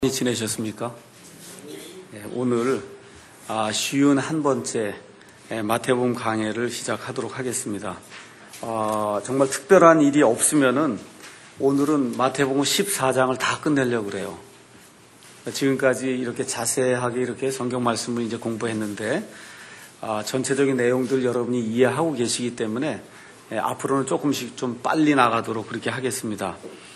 지내셨습니까? 오늘 쉬운 한 번째 마태복음 강해를 시작하도록 하겠습니다. 정말 특별한 일이 없으면은 오늘은 마태복음 14장을 다 끝내려고 그래요. 지금까지 이렇게 자세하게 이렇게 성경 말씀을 이제 공부했는데 전체적인 내용들 여러분이 이해하고 계시기 때문에 앞으로는 조금씩 좀 빨리 나가도록 그렇게 하겠습니다.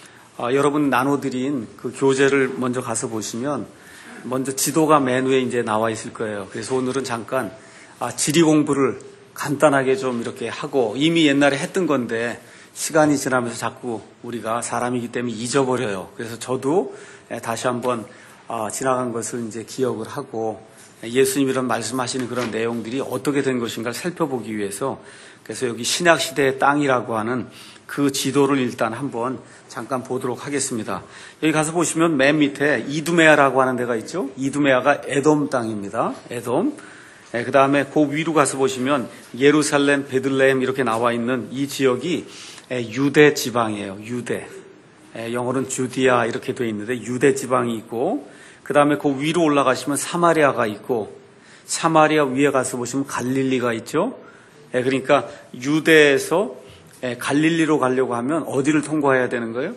여러분 나눠드린 그 교재를 먼저 가서 보시면 먼저 지도가 맨 위에 이제 나와 있을 거예요. 그래서 오늘은 잠깐 지리 공부를 간단하게 좀 이렇게 하고 이미 옛날에 했던 건데 시간이 지나면서 자꾸 우리가 사람이기 때문에 잊어버려요. 그래서 저도 다시 한번 지나간 것을 이제 기억을 하고 예수님 이런 말씀하시는 그런 내용들이 어떻게 된 것인가를 살펴보기 위해서 그래서 여기 신약시대의 땅이라고 하는 그 지도를 일단 한번 잠깐 보도록 하겠습니다. 여기 가서 보시면 맨 밑에 이두메아라고 하는 데가 있죠. 이두메아가 에돔 땅입니다. 에돔. 그 다음에 그 위로 가서 보시면 예루살렘, 베들레헴 이렇게 나와 있는 이 지역이 유대 지방이에요. 유대. 영어로는 주디아 이렇게 되어 있는데 유대 지방이 있고 그 다음에 그 위로 올라가시면 사마리아가 있고 사마리아 위에 가서 보시면 갈릴리가 있죠. 그러니까 유대에서 갈릴리로 가려고 하면 어디를 통과해야 되는 거예요?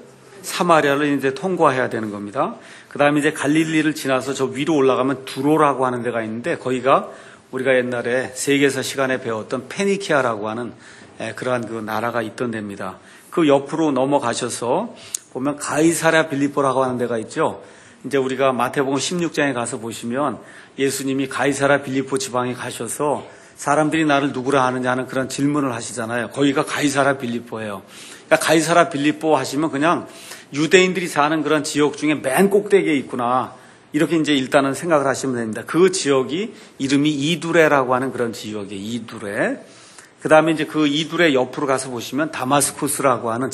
사마리아를 이제 통과해야 되는 겁니다. 그 다음에 이제 갈릴리를 지나서 저 위로 올라가면 두로라고 하는 데가 있는데 거기가 우리가 옛날에 세계사 시간에 배웠던 페니키아라고 하는 그러한 그 나라가 있던 데입니다. 그 옆으로 넘어가셔서 보면 가이사랴 빌립보라고 하는 데가 있죠. 이제 우리가 마태복음 16장에 가서 보시면 예수님이 가이사랴 빌립보 지방에 가셔서 사람들이 나를 누구라 하느냐 하는 그런 질문을 하시잖아요. 거기가 가이사랴 빌립보예요. 그러니까 가이사랴 빌립보 하시면 그냥 유대인들이 사는 그런 지역 중에 맨 꼭대기에 있구나. 이렇게 이제 일단은 생각을 하시면 됩니다. 그 지역이 이름이 이두레라고 하는 그런 지역이에요. 이두레. 그 다음에 이제 그 이두레 옆으로 가서 보시면 다마스쿠스라고 하는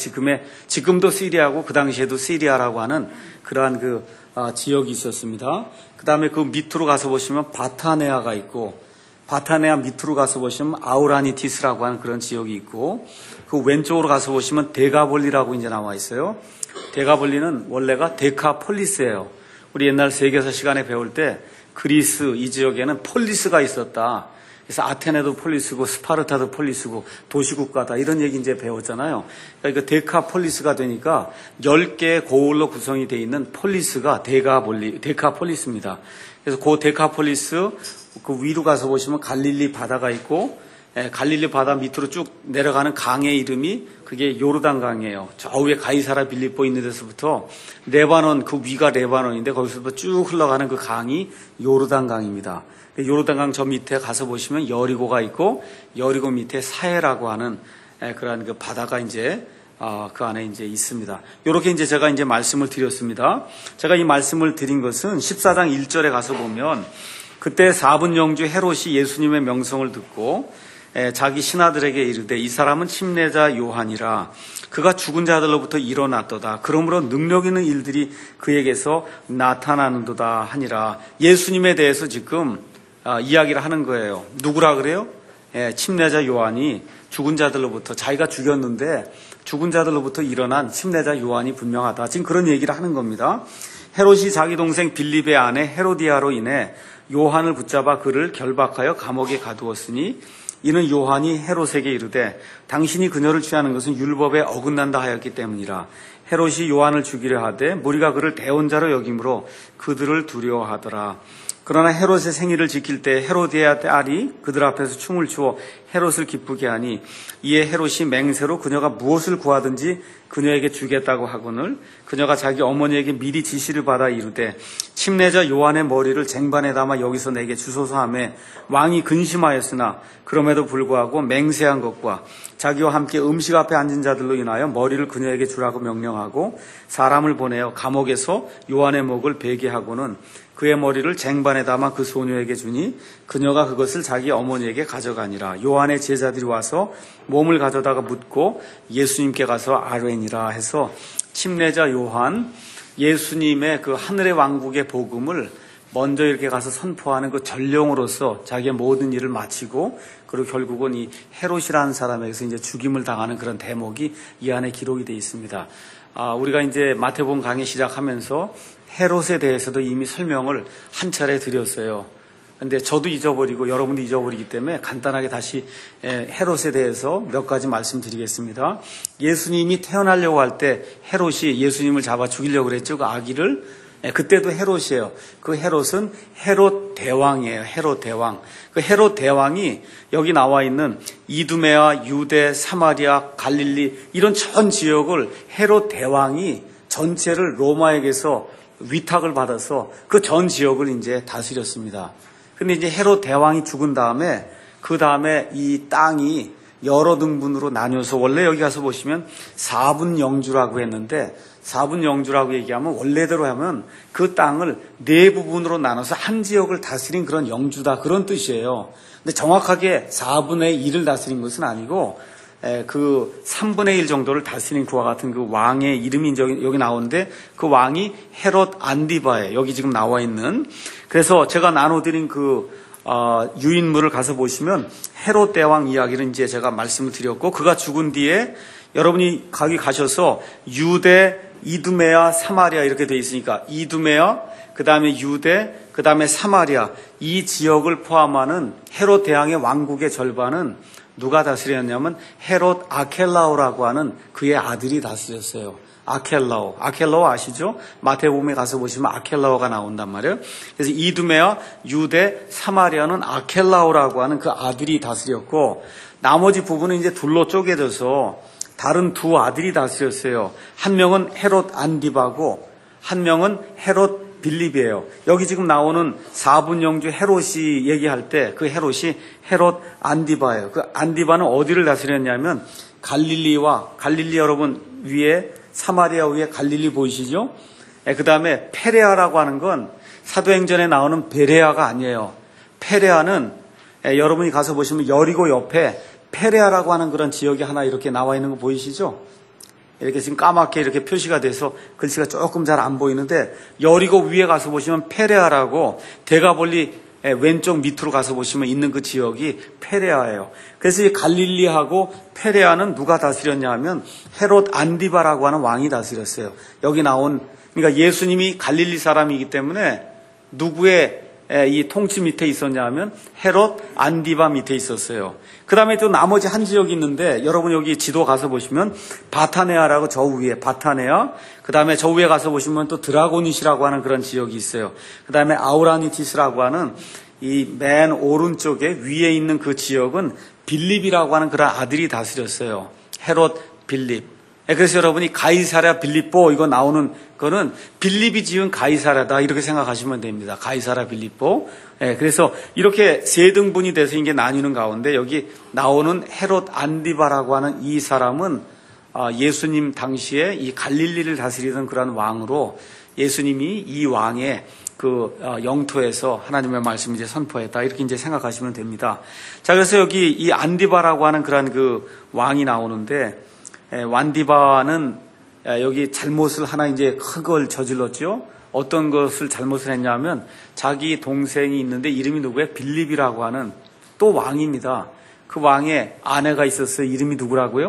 지금도 시리아고 그 당시에도 시리아라고 하는 그러한 그 지역이 있었습니다. 그 다음에 그 밑으로 가서 보시면 바타네아가 있고 바타네아 밑으로 가서 보시면 아우라니티스라고 하는 그런 지역이 있고 그 왼쪽으로 가서 보시면 데가볼리라고 이제 나와 있어요. 데가볼리는 원래가 데카폴리스예요. 우리 옛날 세계사 시간에 배울 때 그리스 이 지역에는 폴리스가 있었다. 그래서 아테네도 폴리스고 스파르타도 폴리스고 도시국가다 이런 얘기 이제 배웠잖아요. 그러니까 데카폴리스가 되니까 10개의 고을로 구성이 되어 있는 폴리스가 데카폴리스입니다. 그래서 그 데카폴리스 그 위로 가서 보시면 갈릴리 바다가 있고 갈릴리 바다 밑으로 쭉 내려가는 강의 이름이 그게 요르단 강이에요. 저 위에 가이사랴 빌립보 있는 데서부터 레바논 그 위가 레바논인데 거기서부터 쭉 흘러가는 그 강이 요르단 강입니다. 요르단 강 저 밑에 가서 보시면 여리고가 있고 여리고 밑에 사해라고 하는 그런 그 바다가 이제 그 안에 이제 있습니다. 이렇게 이제 제가 이제 말씀을 드렸습니다. 제가 이 말씀을 드린 것은 14장 1절에 가서 보면 그때 4분 영주 헤롯이 예수님의 명성을 듣고 자기 신하들에게 이르되 이 사람은 침례자 요한이라 그가 죽은 자들로부터 일어났도다. 그러므로 능력 있는 일들이 그에게서 나타나는도다 하니라. 예수님에 대해서 지금 이야기를 하는 거예요. 누구라 그래요? 침례자 요한이 죽은 자들로부터 자기가 죽였는데 죽은 자들로부터 일어난 침례자 요한이 분명하다. 지금 그런 얘기를 하는 겁니다. 헤롯이 자기 동생 빌립의 아내 헤로디아로 인해 요한을 붙잡아 그를 결박하여 감옥에 가두었으니 이는 요한이 헤롯에게 이르되 당신이 그녀를 취하는 것은 율법에 어긋난다 하였기 때문이라. 헤롯이 요한을 죽이려 하되 무리가 그를 대언자로 여김으로 그들을 두려워하더라. 그러나 헤롯의 생일을 지킬 때 헤로디아 딸이 그들 앞에서 춤을 추어 헤롯을 기쁘게 하니 이에 헤롯이 맹세로 그녀가 무엇을 구하든지 그녀에게 주겠다고 하거늘 그녀가 자기 어머니에게 미리 지시를 받아 이르되 침례자 요한의 머리를 쟁반에 담아 여기서 내게 주소서 하며 왕이 근심하였으나 그럼에도 불구하고 맹세한 것과 자기와 함께 음식 앞에 앉은 자들로 인하여 머리를 그녀에게 주라고 명령하고 사람을 보내어 감옥에서 요한의 목을 베게 하고는 그의 머리를 쟁반에 담아 그 소녀에게 주니 그녀가 그것을 자기 어머니에게 가져가니라. 요한의 제자들이 와서 몸을 가져다가 묻고 예수님께 가서 아뢰니라 해서 침례자 요한 예수님의 그 하늘의 왕국의 복음을 먼저 이렇게 가서 선포하는 그 전령으로서 자기의 모든 일을 마치고 그리고 결국은 이 헤롯이라는 사람에게서 이제 죽임을 당하는 그런 대목이 이 안에 기록이 되어 있습니다. 우리가 이제 마태복음 강의 시작하면서 헤롯에 대해서도 이미 설명을 한 차례 드렸어요. 근데 저도 잊어버리고 여러분도 잊어버리기 때문에 간단하게 다시 헤롯에 대해서 몇 가지 말씀드리겠습니다. 예수님이 태어나려고 할 때 헤롯이 예수님을 잡아 죽이려고 그랬죠. 그 아기를. 그때도 헤롯이에요. 그 헤롯은 헤롯 대왕이에요. 헤롯 대왕. 그 헤롯 대왕이 여기 나와 있는 이두메와 유대, 사마리아, 갈릴리 이런 전 지역을 헤롯 대왕이 전체를 로마에게서 위탁을 받아서 그 전 지역을 이제 다스렸습니다. 근데 이제 헤롯 대왕이 죽은 다음에 그 다음에 이 땅이 여러 등분으로 나뉘어서 원래 여기 가서 보시면 4분 영주라고 했는데 4분 영주라고 얘기하면 원래대로 하면 그 땅을 4부분으로 나눠서 한 지역을 다스린 그런 영주다 그런 뜻이에요. 근데 정확하게 4분의 1을 다스린 것은 아니고 그 3분의 1 정도를 다스린 그와 같은 그 왕의 이름이 여기 나오는데 그 왕이 헤롯 안디바예요. 여기 지금 나와 있는. 그래서 제가 나눠드린 그 유인물을 가서 보시면 헤롯 대왕 이야기를 이제 제가 말씀을 드렸고 그가 죽은 뒤에 여러분이 거기 가셔서 유대, 이두메아, 사마리아 이렇게 돼 있으니까 이두메아, 그 다음에 유대, 그 다음에 사마리아 이 지역을 포함하는 헤롯 대왕의 왕국의 절반은 누가 다스렸냐면 헤롯 아켈라오라고 하는 그의 아들이 다스렸어요. 아켈라오 아시죠? 마태복음에 가서 보시면 아켈라오가 나온단 말이에요. 그래서 이두메와 유대, 사마리아는 아켈라오라고 하는 그 아들이 다스렸고 나머지 부분은 이제 둘로 쪼개져서 다른 두 아들이 다스렸어요. 한 명은 헤롯 안디바고 한 명은 헤롯 빌립이에요. 여기 지금 나오는 4분 영주 헤롯이 얘기할 때 그 헤롯이 헤롯 안디바예요. 그 안디바는 어디를 다스렸냐면 갈릴리 여러분 위에 사마리아 위에 갈릴리 보이시죠? 그 다음에 페레아라고 하는 건 사도행전에 나오는 베레아가 아니에요. 페레아는 여러분이 가서 보시면 여리고 옆에 페레아라고 하는 그런 지역이 하나 이렇게 나와 있는 거 보이시죠? 이렇게 지금 까맣게 이렇게 표시가 돼서 글씨가 조금 잘 안 보이는데 여리고 위에 가서 보시면 페레아라고 대가볼리 왼쪽 밑으로 가서 보시면 있는 그 지역이 페레아예요. 그래서 이 갈릴리하고 페레아는 누가 다스렸냐 하면 헤롯 안디바라고 하는 왕이 다스렸어요. 여기 나온 그러니까 예수님이 갈릴리 사람이기 때문에 누구의 이 통치 밑에 있었냐 하면 헤롯 안디바 밑에 있었어요. 그 다음에 또 나머지 한 지역이 있는데 여러분 여기 지도 가서 보시면 바타네아라고 저 위에 바타네아 그 다음에 저 위에 가서 보시면 또 드라고닛이라고 하는 그런 지역이 있어요. 그 다음에 아우라니티스라고 하는 이 맨 오른쪽에 위에 있는 그 지역은 빌립이라고 하는 그런 아들이 다스렸어요. 헤롯 빌립. 그래서 여러분이 가이사랴 빌립보 이거 나오는 거는 빌립이 지은 가이사랴다 이렇게 생각하시면 됩니다. 가이사랴 빌립보. 그래서 이렇게 세 등분이 돼서 이게 나뉘는 가운데 여기 나오는 헤롯 안디바라고 하는 이 사람은 예수님 당시에 이 갈릴리를 다스리던 그런 왕으로 예수님이 이 왕의 그 영토에서 하나님의 말씀을 이제 선포했다 이렇게 이제 생각하시면 됩니다. 자 그래서 여기 이 안디바라고 하는 그런 그 왕이 나오는데 완디바는 여기 잘못을 하나 이제 큰 걸 저질렀죠. 어떤 것을 잘못을 했냐면 자기 동생이 있는데 이름이 누구예요? 빌립이라고 하는 또 왕입니다. 그 왕의 아내가 있었어요. 이름이 누구라고요?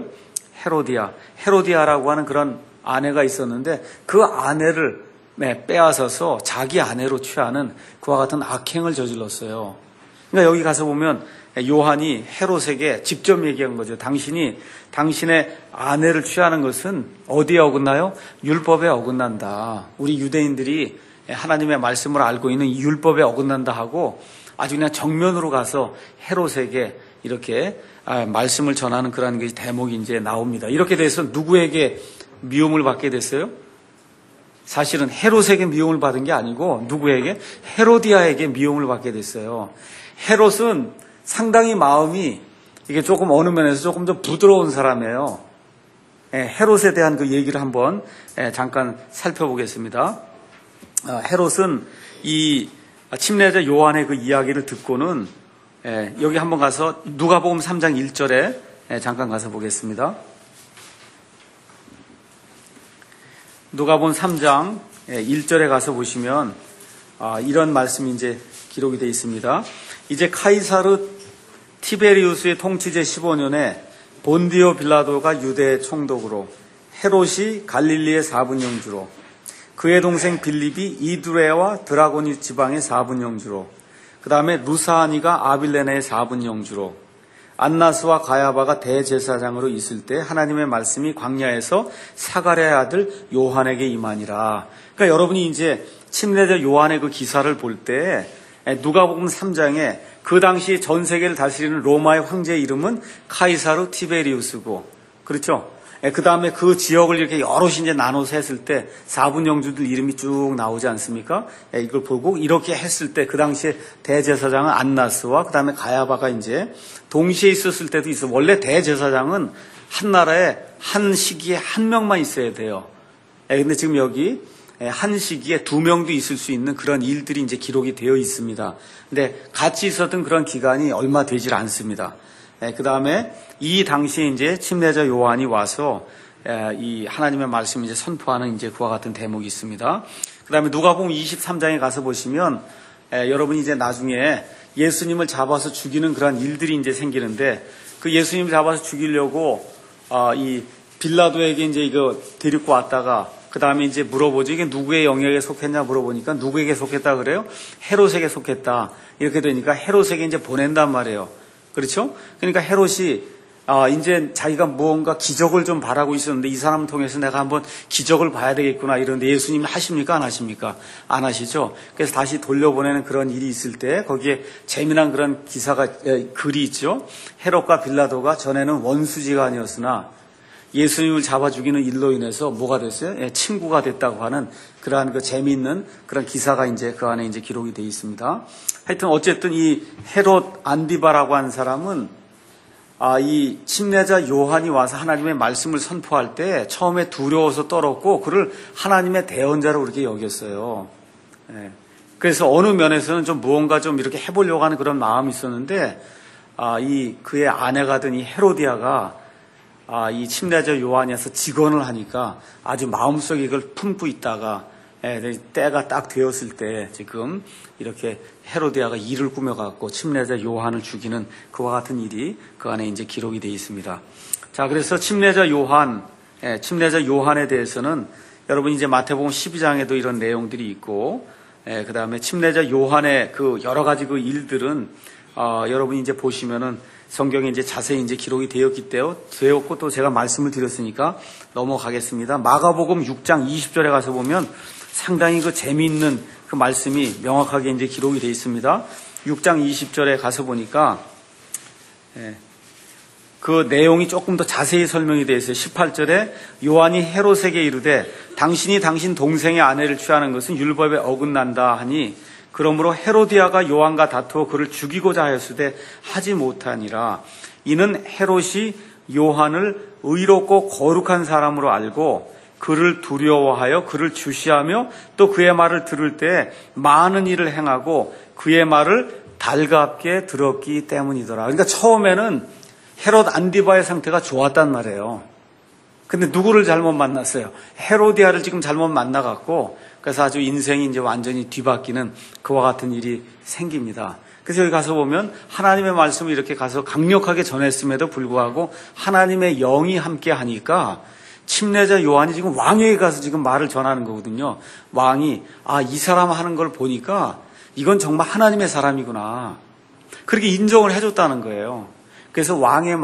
헤로디아라고 하는 그런 아내가 있었는데 그 아내를 빼앗아서 자기 아내로 취하는 그와 같은 악행을 저질렀어요. 그러니까 여기 가서 보면 요한이 헤롯에게 직접 얘기한 거죠. 당신이 당신의 아내를 취하는 것은 어디에 어긋나요? 율법에 어긋난다. 우리 유대인들이 하나님의 말씀을 알고 있는 이 율법에 어긋난다 하고 아주 그냥 정면으로 가서 헤롯에게 이렇게 말씀을 전하는 그런 게 대목이 이제 나옵니다. 이렇게 돼서 누구에게 미움을 받게 됐어요? 사실은 헤롯에게 미움을 받은 게 아니고 누구에게? 헤로디아에게 미움을 받게 됐어요. 헤롯은 상당히 마음이 이게 조금 어느 면에서 조금 더 부드러운 사람이에요. 헤롯에 대한 그 얘기를 한번 잠깐 살펴보겠습니다. 헤롯은 이 침례자 요한의 그 이야기를 듣고는 여기 한번 가서 누가복음 3장 1절에 잠깐 가서 보겠습니다. 누가복음 3장 1절에 가서 보시면 이런 말씀이 이제 기록이 되어 있습니다. 이제 카이사르 티베리우스의 통치제 15년에 본디오 빌라도가 유대의 총독으로 헤롯이 갈릴리의 4분 영주로 그의 동생 빌립이 이두레와 드라고니 지방의 4분 영주로, 그 다음에 루사아니가 아빌레네의 4분 영주로, 안나스와 가야바가 대제사장으로 있을 때 하나님의 말씀이 광야에서 사가랴의 아들 요한에게 임하니라. 그러니까 여러분이 이제 침례자 요한의 그 기사를 볼 때 누가복음 3장에 그 당시 전 세계를 다스리는 로마의 황제의 이름은 카이사르 티베리우스고, 그렇죠? 그 다음에 그 지역을 이렇게 여럿이 이제 나눠서 했을 때 4분 영주들 이름이 쭉 나오지 않습니까? 이걸 보고 이렇게 했을 때 그 당시에 대제사장은 안나스와 그 다음에 가야바가 이제 동시에 있었을 때도 있어. 원래 대제사장은 한 나라에 한 시기에 한 명만 있어야 돼요. 근데 지금 여기 한 시기에 2명도 있을 수 있는 그런 일들이 이제 기록이 되어 있습니다. 근데 같이 있었던 그런 기간이 얼마 되질 않습니다. 그 다음에 이 당시에 이제 침례자 요한이 와서 이 하나님의 말씀을 이제 선포하는 이제 그와 같은 대목이 있습니다. 그 다음에 누가복음 23장에 가서 보시면 여러분이 이제 나중에 예수님을 잡아서 죽이는 그런 일들이 이제 생기는데, 그 예수님을 잡아서 죽이려고 이 빌라도에게 이제 이거 데리고 왔다가 그 다음에 이제 물어보죠. 이게 누구의 영역에 속했냐 물어보니까 누구에게 속했다 그래요? 헤롯에게 속했다. 이렇게 되니까 헤롯에게 이제 보낸단 말이에요. 그렇죠? 그러니까 헤롯이 이제 자기가 무언가 기적을 좀 바라고 있었는데 이 사람을 통해서 내가 한번 기적을 봐야 되겠구나 이러는데 예수님이 하십니까? 안 하십니까? 안 하시죠? 그래서 다시 돌려보내는 그런 일이 있을 때 거기에 재미난 그런 기사가, 글이 있죠. 헤롯과 빌라도가 전에는 원수지가 아니었으나 예수님을 잡아 죽이는 일로 인해서 뭐가 됐어요? 친구가 됐다고 하는 그러한 그 재미있는 그런 기사가 이제 그 안에 이제 기록이 되어 있습니다. 하여튼 어쨌든 이 헤롯 안디바라고 하는 사람은 이 침례자 요한이 와서 하나님의 말씀을 선포할 때 처음에 두려워서 떨었고 그를 하나님의 대언자로 그렇게 여겼어요. 그래서 어느 면에서는 좀 무언가 좀 이렇게 해보려고 하는 그런 마음이 있었는데 이 그의 아내가 된 이 헤로디아가 이 침례자 요한이어서 직언을 하니까 아주 마음속에 이걸 품고 있다가 때가 딱 되었을 때 지금 이렇게 헤로디아가 일을 꾸며갖고 침례자 요한을 죽이는 그와 같은 일이 그 안에 이제 기록이 되어 있습니다. 자, 그래서 침례자 요한에 대해서는 여러분 이제 마태복음 12장에도 이런 내용들이 있고, 그 다음에 침례자 요한의 그 여러 가지 그 일들은 여러분이 이제 보시면은 성경에 이제 자세히 이제 기록이 되었고 또 제가 말씀을 드렸으니까 넘어가겠습니다. 마가복음 6장 20절에 가서 보면 상당히 그 재미있는 그 말씀이 명확하게 이제 기록이 되어 있습니다. 6장 20절에 가서 보니까 그 내용이 조금 더 자세히 설명이 되어 있어요. 18절에 요한이 헤롯에게 이르되 당신이 당신 동생의 아내를 취하는 것은 율법에 어긋난다 하니 그러므로 헤로디아가 요한과 다투어 그를 죽이고자 하였으되 하지 못하니라. 이는 헤롯이 요한을 의롭고 거룩한 사람으로 알고 그를 두려워하여 그를 주시하며 또 그의 말을 들을 때 많은 일을 행하고 그의 말을 달갑게 들었기 때문이더라. 그러니까 처음에는 헤롯 안디바의 상태가 좋았단 말이에요. 근데 누구를 잘못 만났어요? 헤로디아를 지금 잘못 만나갖고 그래서 아주 인생이 이제 완전히 뒤바뀌는 그와 같은 일이 생깁니다. 그래서 여기 가서 보면 하나님의 말씀을 이렇게 가서 강력하게 전했음에도 불구하고 하나님의 영이 함께 하니까 침례자 요한이 지금 왕에게 가서 지금 말을 전하는 거거든요. 왕이 이 사람 하는 걸 보니까 이건 정말 하나님의 사람이구나. 그렇게 인정을 해줬다는 거예요. 그래서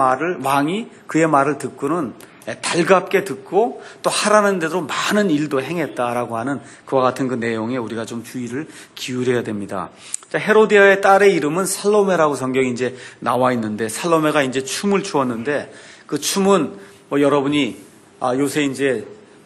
왕이 그의 말을 듣고는 달갑게 듣고 또 하라는 대로 많은 일도 행했다라고 하는 그와 같은 그 내용에 우리가 좀 주의를 기울여야 됩니다. 자, 헤로디아의 딸의 이름은 살로메라고 성경이 이제 나와 있는데 살로메가 이제 춤을 추었는데 그 춤은 여러분이 요새 이제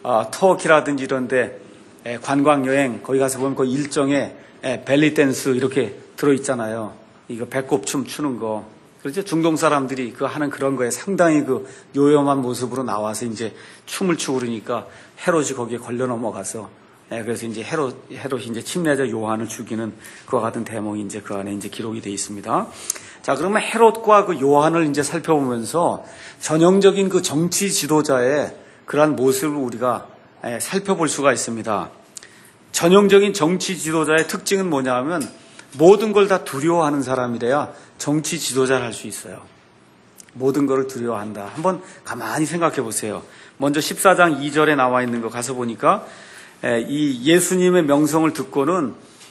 터키라든지 이런데 관광 여행 거기 가서 보면 그 일정에 벨리 댄스 이렇게 들어 있잖아요. 이거 배꼽춤 추는 거. 그렇죠? 중동 사람들이 그 하는 그런 거에 상당히 그 요염한 모습으로 나와서 이제 춤을 추고 그러니까 헤롯이 거기에 걸려 넘어가서 그래서 이제 헤롯이 이제 침례자 요한을 죽이는 그와 같은 대목이 이제 그 안에 이제 기록이 되어 있습니다. 자, 그러면 헤롯과 그 요한을 이제 살펴보면서 전형적인 그 정치 지도자의 그러한 모습을 우리가 살펴볼 수가 있습니다. 전형적인 정치 지도자의 특징은 뭐냐면 모든 걸 다 두려워하는 사람이래야 정치 지도자를 할 수 있어요. 모든 걸 두려워한다. 한번 가만히 생각해 보세요. 먼저 14장 2절에 나와 있는 거 가서 보니까 이 예수님의 명성을 듣고는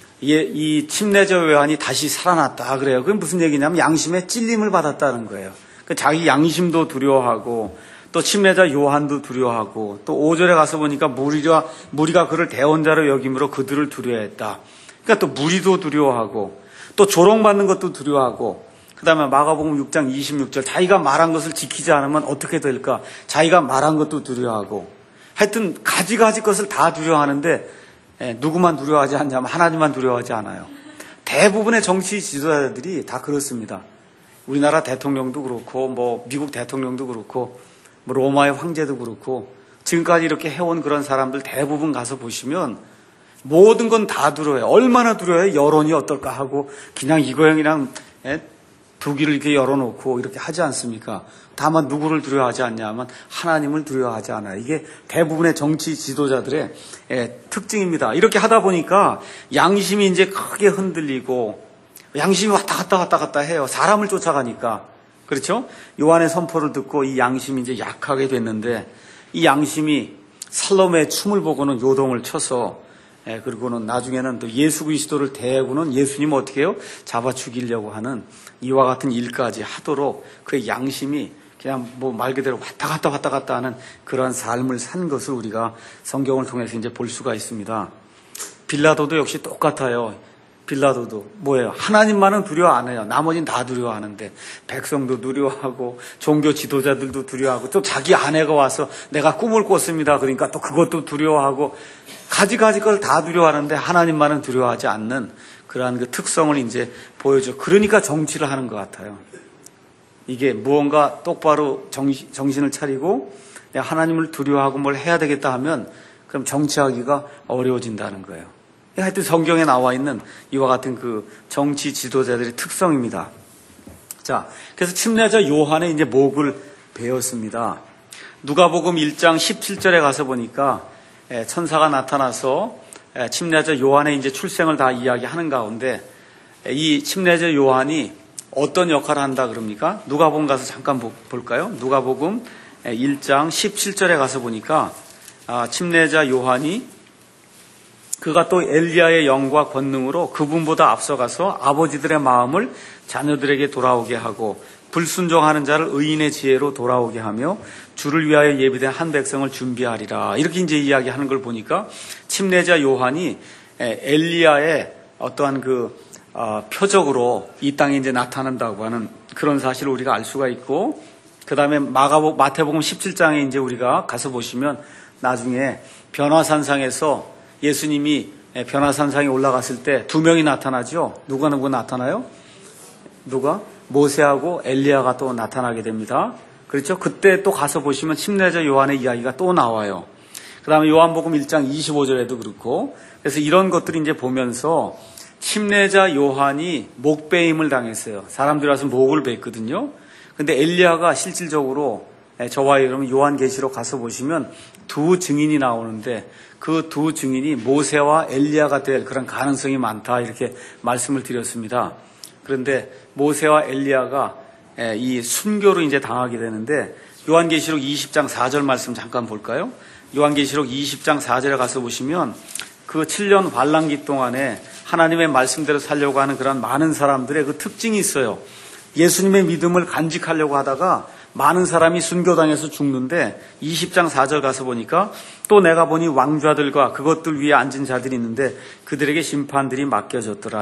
이 침례자 요한이 다시 살아났다 그래요. 그게 무슨 얘기냐면 양심의 찔림을 받았다는 거예요. 자기 양심도 두려워하고 또 침례자 요한도 두려워하고 또 5절에 가서 보니까 무리가 그를 대언자로 여김으로 그들을 두려워했다. 그러니까 또 무리도 두려워하고 또 조롱받는 것도 두려워하고 그 다음에 마가복음 6장 26절 자기가 말한 것을 지키지 않으면 어떻게 될까? 자기가 말한 것도 두려워하고 하여튼 가지가지 것을 다 두려워하는데 누구만 두려워하지 않냐면 하나님만 두려워하지 않아요. 대부분의 정치 지도자들이 다 그렇습니다. 우리나라 대통령도 그렇고 뭐 미국 대통령도 그렇고 뭐 로마의 황제도 그렇고 지금까지 이렇게 해온 그런 사람들 대부분 가서 보시면 모든 건 다 두려워해요. 얼마나 두려워해요? 여론이 어떨까 하고 그냥 이거형 그냥 두 귀를 이렇게 열어놓고 이렇게 하지 않습니까? 다만 누구를 두려워하지 않냐면 하나님을 두려워하지 않아요. 이게 대부분의 정치 지도자들의 특징입니다. 이렇게 하다 보니까 양심이 이제 크게 흔들리고 양심이 왔다 갔다 해요. 사람을 쫓아가니까. 그렇죠? 요한의 선포를 듣고 이 양심이 이제 약하게 됐는데 이 양심이 살로메의 춤을 보고는 요동을 쳐서 그리고는 나중에는 또 예수 그리스도를 대하고는 예수님 어떻게 해요? 잡아 죽이려고 하는 이와 같은 일까지 하도록 그의 양심이 그냥 뭐 말 그대로 왔다 갔다 하는 그런 삶을 산 것을 우리가 성경을 통해서 이제 볼 수가 있습니다. 빌라도도 역시 똑같아요. 빌라도도 뭐예요? 하나님만은 두려워 안 해요. 나머지는 다 두려워하는데 백성도 두려워하고 종교 지도자들도 두려워하고 또 자기 아내가 와서 내가 꿈을 꿨습니다. 그러니까 또 그것도 두려워하고 가지가지 걸 다 두려워하는데 하나님만은 두려워하지 않는 그러한 그 특성을 이제 보여줘. 그러니까 정치를 하는 것 같아요. 이게 무언가 똑바로 정신을 차리고 하나님을 두려워하고 뭘 해야 되겠다 하면 그럼 정치하기가 어려워진다는 거예요. 하여튼 성경에 나와 있는 이와 같은 그 정치 지도자들의 특성입니다. 자, 그래서 침례자 요한의 이제 목을 베었습니다. 누가복음 1장 17절에 가서 보니까 천사가 나타나서 침례자 요한의 이제 출생을 다 이야기하는 가운데 이 침례자 요한이 어떤 역할을 한다 그럽니까? 누가복음 가서 잠깐 볼까요? 누가복음 1장 17절에 가서 보니까 침례자 요한이 그가 또 엘리야의 영과 권능으로 그분보다 앞서가서 아버지들의 마음을 자녀들에게 돌아오게 하고 불순종하는 자를 의인의 지혜로 돌아오게 하며 주를 위하여 예비된 한 백성을 준비하리라. 이렇게 이제 이야기하는 걸 보니까 침례자 요한이 엘리야의 어떠한 그 표적으로 이 땅에 이제 나타난다고 하는 그런 사실을 우리가 알 수가 있고, 그 다음에 마태복음 17장에 이제 우리가 가서 보시면 나중에 변화산상에서 예수님이 변화산상에 올라갔을 때 두 명이 나타나죠. 누가 나타나요? 누가? 모세하고 엘리야가 또 나타나게 됩니다. 그렇죠? 그때 또 가서 보시면 침례자 요한의 이야기가 또 나와요. 그 다음에 요한복음 1장 25절에도 그렇고, 그래서 이런 것들이 이제 보면서 침례자 요한이 목베임을 당했어요. 사람들이 와서 목을 뱉거든요. 근데 엘리야가 실질적으로 저와 여러분 요한계시록 가서 보시면 두 증인이 나오는데 그 두 증인이 모세와 엘리야가 될 그런 가능성이 많다 이렇게 말씀을 드렸습니다. 그런데 모세와 엘리야가 이 순교를 이제 당하게 되는데 요한계시록 20장 4절 말씀 잠깐 볼까요? 요한계시록 20장 4절에 가서 보시면 그 7년 환란기 동안에 하나님의 말씀대로 살려고 하는 그런 많은 사람들의 그 특징이 있어요. 예수님의 믿음을 간직하려고 하다가 많은 사람이 순교당해서 죽는데 20장 4절 가서 보니까 또 내가 보니 왕좌들과 그것들 위에 앉은 자들이 있는데 그들에게 심판이 맡겨졌더라.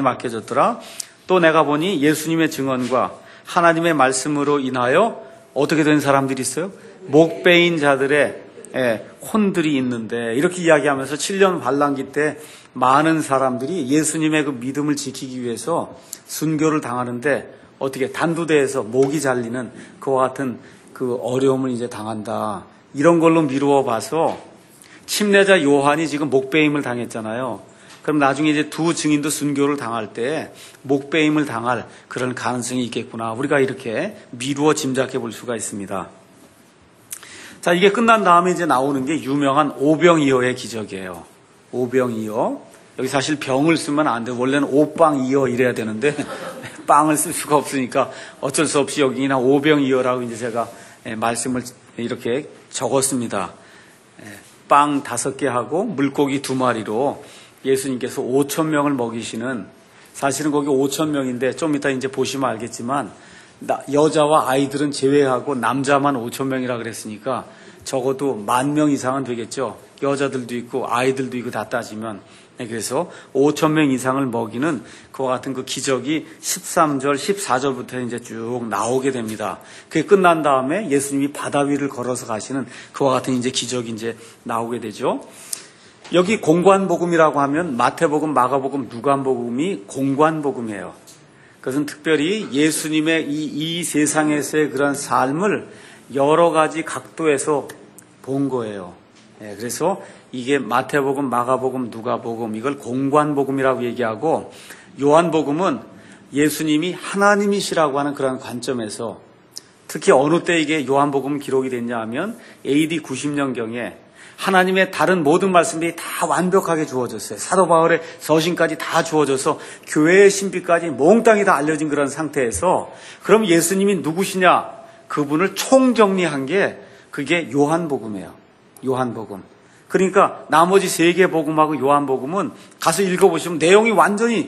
또 내가 보니 예수님의 증언과 하나님의 말씀으로 인하여 어떻게 된 사람들이 있어요? 목베인 자들의 혼들이 있는데, 이렇게 이야기하면서 7년 환란기 때 많은 사람들이 예수님의 그 믿음을 지키기 위해서 순교를 당하는데 어떻게 단두대에서 목이 잘리는 그와 같은 그 어려움을 이제 당한다. 이런 걸로 미루어 봐서 침례자 요한이 지금 목베임을 당했잖아요. 그럼 나중에 이제 두 증인도 순교를 당할 때 목베임을 당할 그런 가능성이 있겠구나. 우리가 이렇게 미루어 짐작해 볼 수가 있습니다. 자, 이게 끝난 다음에 이제 나오는 게 유명한 오병이어의 기적이에요. 오병이어. 여기 사실 병을 쓰면 안 돼. 원래는 오빵이어 이래야 되는데 빵을 쓸 수가 없으니까 어쩔 수 없이 여기 그냥 오병이어라고 이제 제가 말씀을 이렇게 적었습니다. 빵 5개 하고 물고기 2마리로 예수님께서 5,000명을 먹이시는, 사실은 거기 5,000명인데 좀 이따 이제 보시면 알겠지만 여자와 아이들은 제외하고 남자만 5,000명이라 그랬으니까 적어도 10,000명 이상은 되겠죠. 여자들도 있고 아이들도 있고 다 따지면. 그래서 5,000명 이상을 먹이는 그와 같은 그 기적이 13절, 14절부터 이제 쭉 나오게 됩니다. 그게 끝난 다음에 예수님이 바다 위를 걸어서 가시는 그와 같은 이제 기적이 이제 나오게 되죠. 여기 공관복음이라고 하면 마태복음, 마가복음, 누가복음이 공관복음이에요. 그것은 특별히 예수님의 이 세상에서의 그런 삶을 여러 가지 각도에서 본 거예요. 그래서 이게 마태복음, 마가복음, 누가복음, 이걸 공관복음이라고 얘기하고, 요한복음은 예수님이 하나님이시라고 하는 그런 관점에서, 특히 어느 때 이게 요한복음 기록이 됐냐 하면 AD 90년경에 하나님의 다른 모든 말씀들이 다 완벽하게 주어졌어요. 사도 바울의 서신까지 다 주어져서 교회의 신비까지 몽땅히 다 알려진 그런 상태에서, 그럼 예수님이 누구시냐? 그분을 총정리한 게 그게 요한복음이에요. 요한복음. 그러니까 나머지 3개 복음하고 요한복음은 가서 읽어보시면 내용이 완전히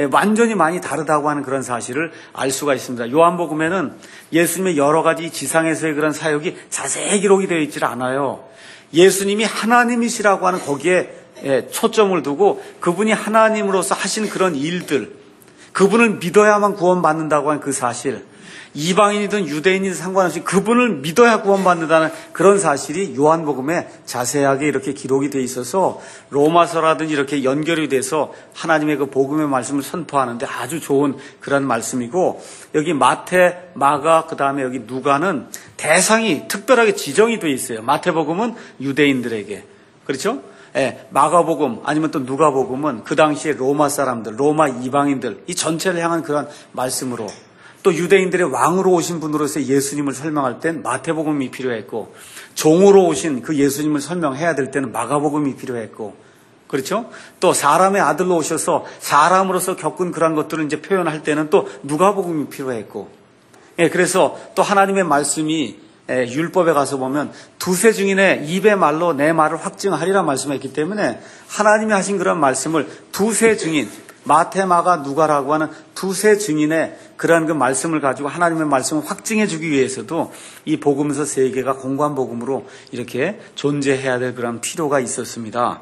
많이 다르다고 하는 그런 사실을 알 수가 있습니다. 요한복음에는 예수님의 여러 가지 지상에서의 그런 사역이 자세히 기록이 되어 있질 않아요. 예수님이 하나님이시라고 하는 거기에 초점을 두고 그분이 하나님으로서 하신 그런 일들, 그분을 믿어야만 구원받는다고 하는 그 사실, 이방인이든 유대인이든 상관없이 그분을 믿어야 구원받는다는 그런 사실이 요한복음에 자세하게 이렇게 기록이 돼 있어서 로마서라든지 이렇게 연결이 돼서 하나님의 그 복음의 말씀을 선포하는데 아주 좋은 그런 말씀이고, 여기 마태, 마가, 그 다음에 여기 누가는 대상이 특별하게 지정이 돼 있어요. 마태복음은 유대인들에게, 그렇죠? 마가복음 아니면 또 누가복음은 그 당시에 로마 사람들, 로마 이방인들, 이 전체를 향한 그런 말씀으로, 또 유대인들의 왕으로 오신 분으로서 예수님을 설명할 땐 마태복음이 필요했고, 종으로 오신 그 예수님을 설명해야 될 때는 마가복음이 필요했고, 그렇죠? 또 사람의 아들로 오셔서 사람으로서 겪은 그런 것들을 이제 표현할 때는 또 누가복음이 필요했고, 그래서 또 하나님의 말씀이 율법에 가서 보면 두세 증인의 입의 말로 내 말을 확증하리라 말씀했기 때문에 하나님이 하신 그런 말씀을 두세 증인, 마태, 마가, 누가라고 하는 두세 증인의 그러한 그 말씀을 가지고 하나님의 말씀을 확증해 주기 위해서도 이 복음서 3개가 공관복음으로 이렇게 존재해야 될 그런 필요가 있었습니다.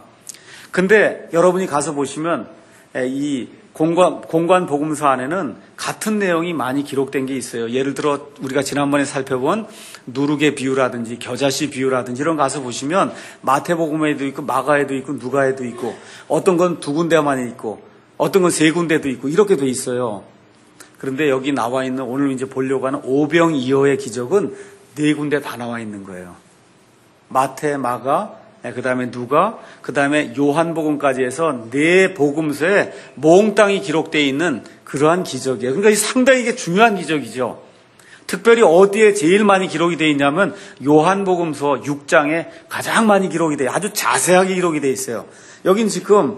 근데 여러분이 가서 보시면 이 공관복음서 안에는 같은 내용이 많이 기록된 게 있어요. 예를 들어 우리가 지난번에 살펴본 누룩의 비유라든지 겨자씨 비유라든지 이런 거 가서 보시면 마태복음에도 있고 마가에도 있고 누가에도 있고, 어떤 건 2군데만 있고 어떤 건 3군데도 있고 이렇게 돼 있어요. 그런데 여기 나와 있는 오늘 이제 보려고 하는 오병이어의 기적은 4군데 다 나와 있는 거예요. 마태, 마가, 그 다음에 누가, 그 다음에 요한복음까지 해서 4복음서에 몽땅히 기록되어 있는 그러한 기적이에요. 그러니까 상당히 이게 중요한 기적이죠. 특별히 어디에 제일 많이 기록이 되어 있냐면 요한복음서 6장에 가장 많이 기록이 돼요. 아주 자세하게 기록이 되어 있어요. 여긴 지금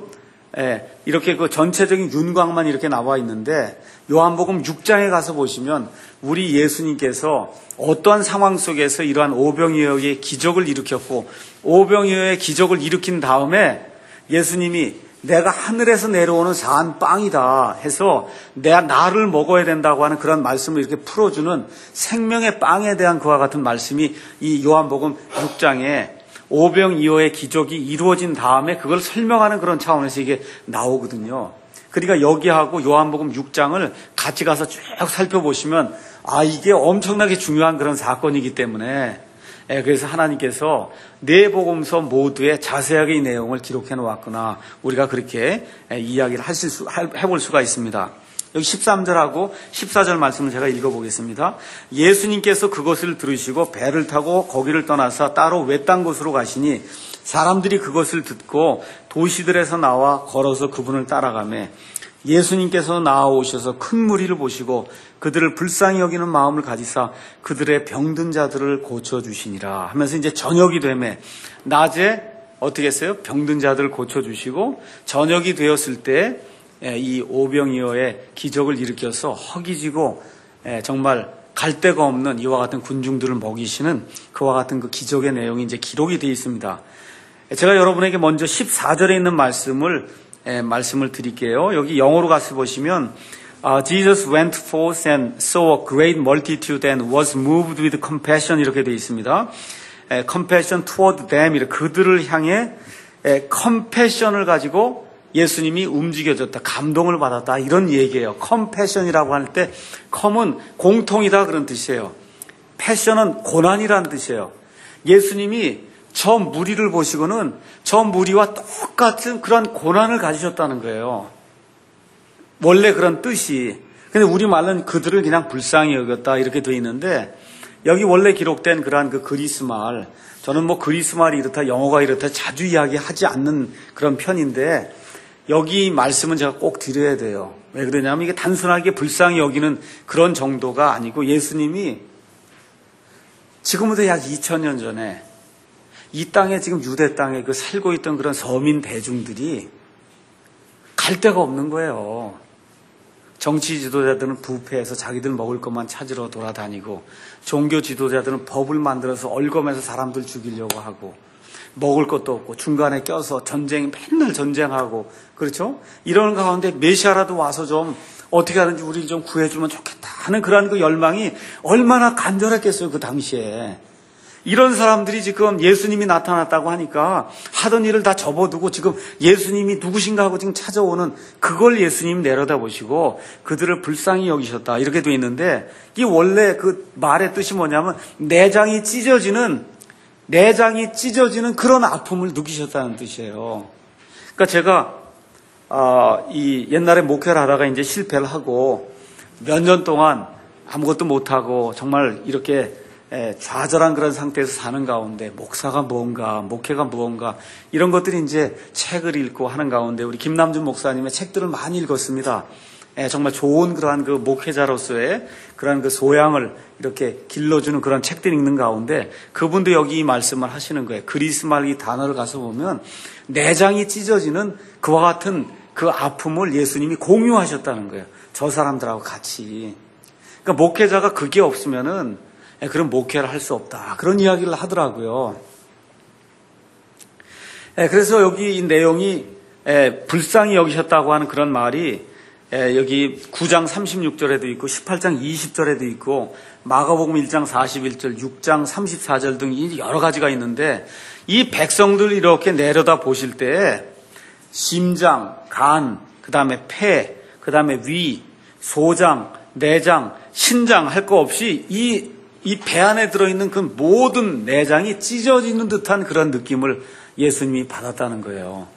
이렇게 그 전체적인 윤곽만 이렇게 나와 있는데, 요한복음 6장에 가서 보시면 우리 예수님께서 어떠한 상황 속에서 이러한 오병이어의 기적을 일으켰고, 오병이어의 기적을 일으킨 다음에 예수님이 내가 하늘에서 내려오는 산 빵이다 해서 나를 먹어야 된다고 하는 그런 말씀을 이렇게 풀어주는 생명의 빵에 대한 그와 같은 말씀이 이 요한복음 6장에 오병이어의 기적이 이루어진 다음에 그걸 설명하는 그런 차원에서 이게 나오거든요. 그러니까 여기하고 요한복음 6장을 같이 가서 쭉 살펴보시면 이게 엄청나게 중요한 그런 사건이기 때문에, 그래서 하나님께서 4복음서 모두에 자세하게 이 내용을 기록해 놓았구나, 우리가 그렇게 이야기를 해볼 수가 있습니다. 여기 13절하고 14절 말씀을 제가 읽어보겠습니다. 예수님께서 그것을 들으시고 배를 타고 거기를 떠나서 따로 외딴 곳으로 가시니 사람들이 그것을 듣고 도시들에서 나와 걸어서 그분을 따라가매, 예수님께서 나아오셔서 큰 무리를 보시고 그들을 불쌍히 여기는 마음을 가지사 그들의 병든 자들을 고쳐주시니라 하면서 이제 저녁이 되매, 낮에 어떻게 했어요? 병든 자들을 고쳐주시고 저녁이 되었을 때 이 오병이어의 기적을 일으켜서 허기지고 정말 갈 데가 없는 이와 같은 군중들을 먹이시는 그와 같은 그 기적의 내용이 이제 기록이 되어 있습니다. 제가 여러분에게 먼저 14절에 있는 말씀을 드릴게요. 여기 영어로 가서 보시면 Jesus went forth and saw a great multitude and was moved with compassion 이렇게 되어 있습니다. compassion toward them 그들을 향해 compassion을 가지고 예수님이 움직여졌다. 감동을 받았다. 이런 얘기예요. compassion이라고 할 때 com은 공통이다 그런 뜻이에요. passion은 고난이라는 뜻이에요. 예수님이 저 무리를 보시고는 저 무리와 똑같은 그런 고난을 가지셨다는 거예요. 원래 그런 뜻이. 근데 우리말은 그들을 그냥 불쌍히 여겼다 이렇게 되어 있는데 여기 원래 기록된 그러한 그 그리스말, 저는 뭐 그리스말이 이렇다 영어가 이렇다 자주 이야기하지 않는 그런 편인데 여기 말씀은 제가 꼭 드려야 돼요. 왜 그러냐면 이게 단순하게 불쌍히 여기는 그런 정도가 아니고 예수님이 지금부터 약 2000년 전에 이 땅에 지금 유대 땅에 그 살고 있던 그런 서민 대중들이 갈 데가 없는 거예요. 정치 지도자들은 부패해서 자기들 먹을 것만 찾으러 돌아다니고 종교 지도자들은 법을 만들어서 얼검해서 사람들 죽이려고 하고 먹을 것도 없고 중간에 껴서 맨날 전쟁하고 그렇죠? 이런 가운데 메시아라도 와서 좀 어떻게 하든지 우리를 좀 구해주면 좋겠다 하는 그런 그 열망이 얼마나 간절했겠어요 그 당시에. 이런 사람들이 지금 예수님이 나타났다고 하니까 하던 일을 다 접어두고 지금 예수님이 누구신가 하고 지금 찾아오는 그걸 예수님 내려다보시고 그들을 불쌍히 여기셨다 이렇게 돼 있는데 이 원래 그 말의 뜻이 뭐냐면 내장이 찢어지는 그런 아픔을 느끼셨다는 뜻이에요. 그러니까 제가 이 옛날에 목회를 하다가 이제 실패를 하고 몇 년 동안 아무것도 못하고 정말 이렇게 좌절한 그런 상태에서 사는 가운데 목사가 뭔가, 목회가 무언가 이런 것들이 이제 책을 읽고 하는 가운데 우리 김남준 목사님의 책들을 많이 읽었습니다. 정말 좋은 그러한 그 목회자로서의 그러한 그 소양을 이렇게 길러주는 그런 책들 읽는 가운데 그분도 여기 이 말씀을 하시는 거예요. 그리스말 이 단어를 가서 보면 내장이 찢어지는 그와 같은 그 아픔을 예수님이 공유하셨다는 거예요. 저 사람들하고 같이. 그러니까 목회자가 그게 없으면은 그런 목회를 할 수 없다. 그런 이야기를 하더라고요. 그래서 여기 이 내용이 불쌍히 여기셨다고 하는 그런 말이 여기 9장 36절에도 있고 18장 20절에도 있고 마가복음 1장 41절, 6장 34절 등 여러 가지가 있는데 이 백성들 이렇게 내려다 보실 때 심장, 간, 그 다음에 폐, 그 다음에 위, 소장, 내장, 신장 할 거 없이 이 배 안에 들어있는 그 모든 내장이 찢어지는 듯한 그런 느낌을 예수님이 받았다는 거예요.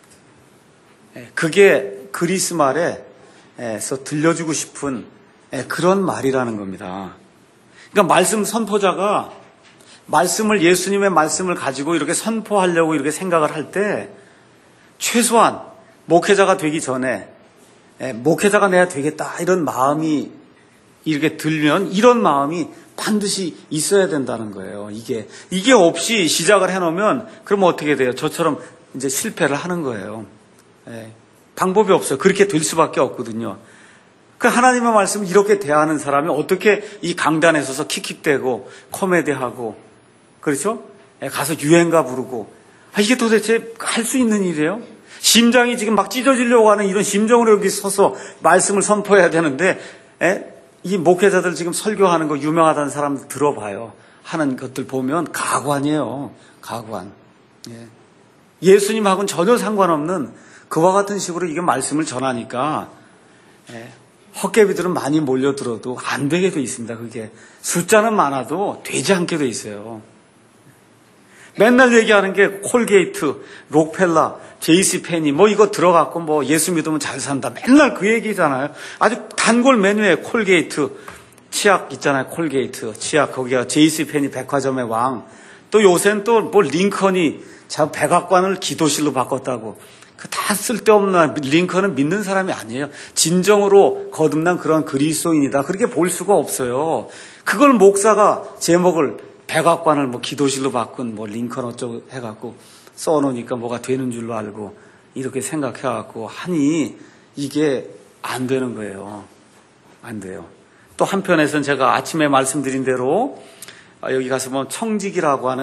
그게 그리스말에서 들려주고 싶은 그런 말이라는 겁니다. 그러니까 말씀 선포자가 예수님의 말씀을 가지고 이렇게 선포하려고 이렇게 생각을 할 때 최소한 목회자가 되기 전에 목회자가 내야 되겠다 이런 마음이 이렇게 들면 이런 마음이 반드시 있어야 된다는 거예요. 이게 없이 시작을 해놓으면 그러면 어떻게 돼요? 저처럼 이제 실패를 하는 거예요. 방법이 없어요. 그렇게 될 수밖에 없거든요. 그 하나님의 말씀을 이렇게 대하는 사람이 어떻게 이 강단에 서서 킥킥대고 코미디하고 그렇죠? 가서 유행가 부르고 이게 도대체 할 수 있는 일이에요? 심장이 지금 막 찢어지려고 하는 이런 심정으로 여기 서서 말씀을 선포해야 되는데 이 목회자들 지금 설교하는 거 유명하다는 사람들 들어봐요. 하는 것들 보면 가관이에요. 가관. 예수님하고는 전혀 상관없는 그와 같은 식으로 이게 말씀을 전하니까 헛개비들은 많이 몰려들어도 안 되게 돼 있습니다. 그게 숫자는 많아도 되지 않게 돼 있어요. 맨날 얘기하는 게 콜게이트, 록펠라, 제이시페니 뭐 이거 들어갔고 뭐 예수 믿으면 잘 산다. 맨날 그 얘기잖아요. 아주 단골 메뉴에 콜게이트, 치약 있잖아요. 콜게이트, 치약 거기가 제이시페니 백화점의 왕. 또 요새는 또 뭐 링컨이 자 백악관을 기도실로 바꿨다고. 그 다 쓸데없는 링컨은 믿는 사람이 아니에요. 진정으로 거듭난 그런 그리스도인이다. 그렇게 볼 수가 없어요. 그걸 목사가 제목을 백악관을 뭐 기도실로 바꾼 뭐 링컨 어쩌고 해갖고 써놓으니까 뭐가 되는 줄로 알고 이렇게 생각해갖고 하니 이게 안 되는 거예요. 안 돼요. 또 한편에서는 제가 아침에 말씀드린 대로 여기 가서 보면 청직이라고 하는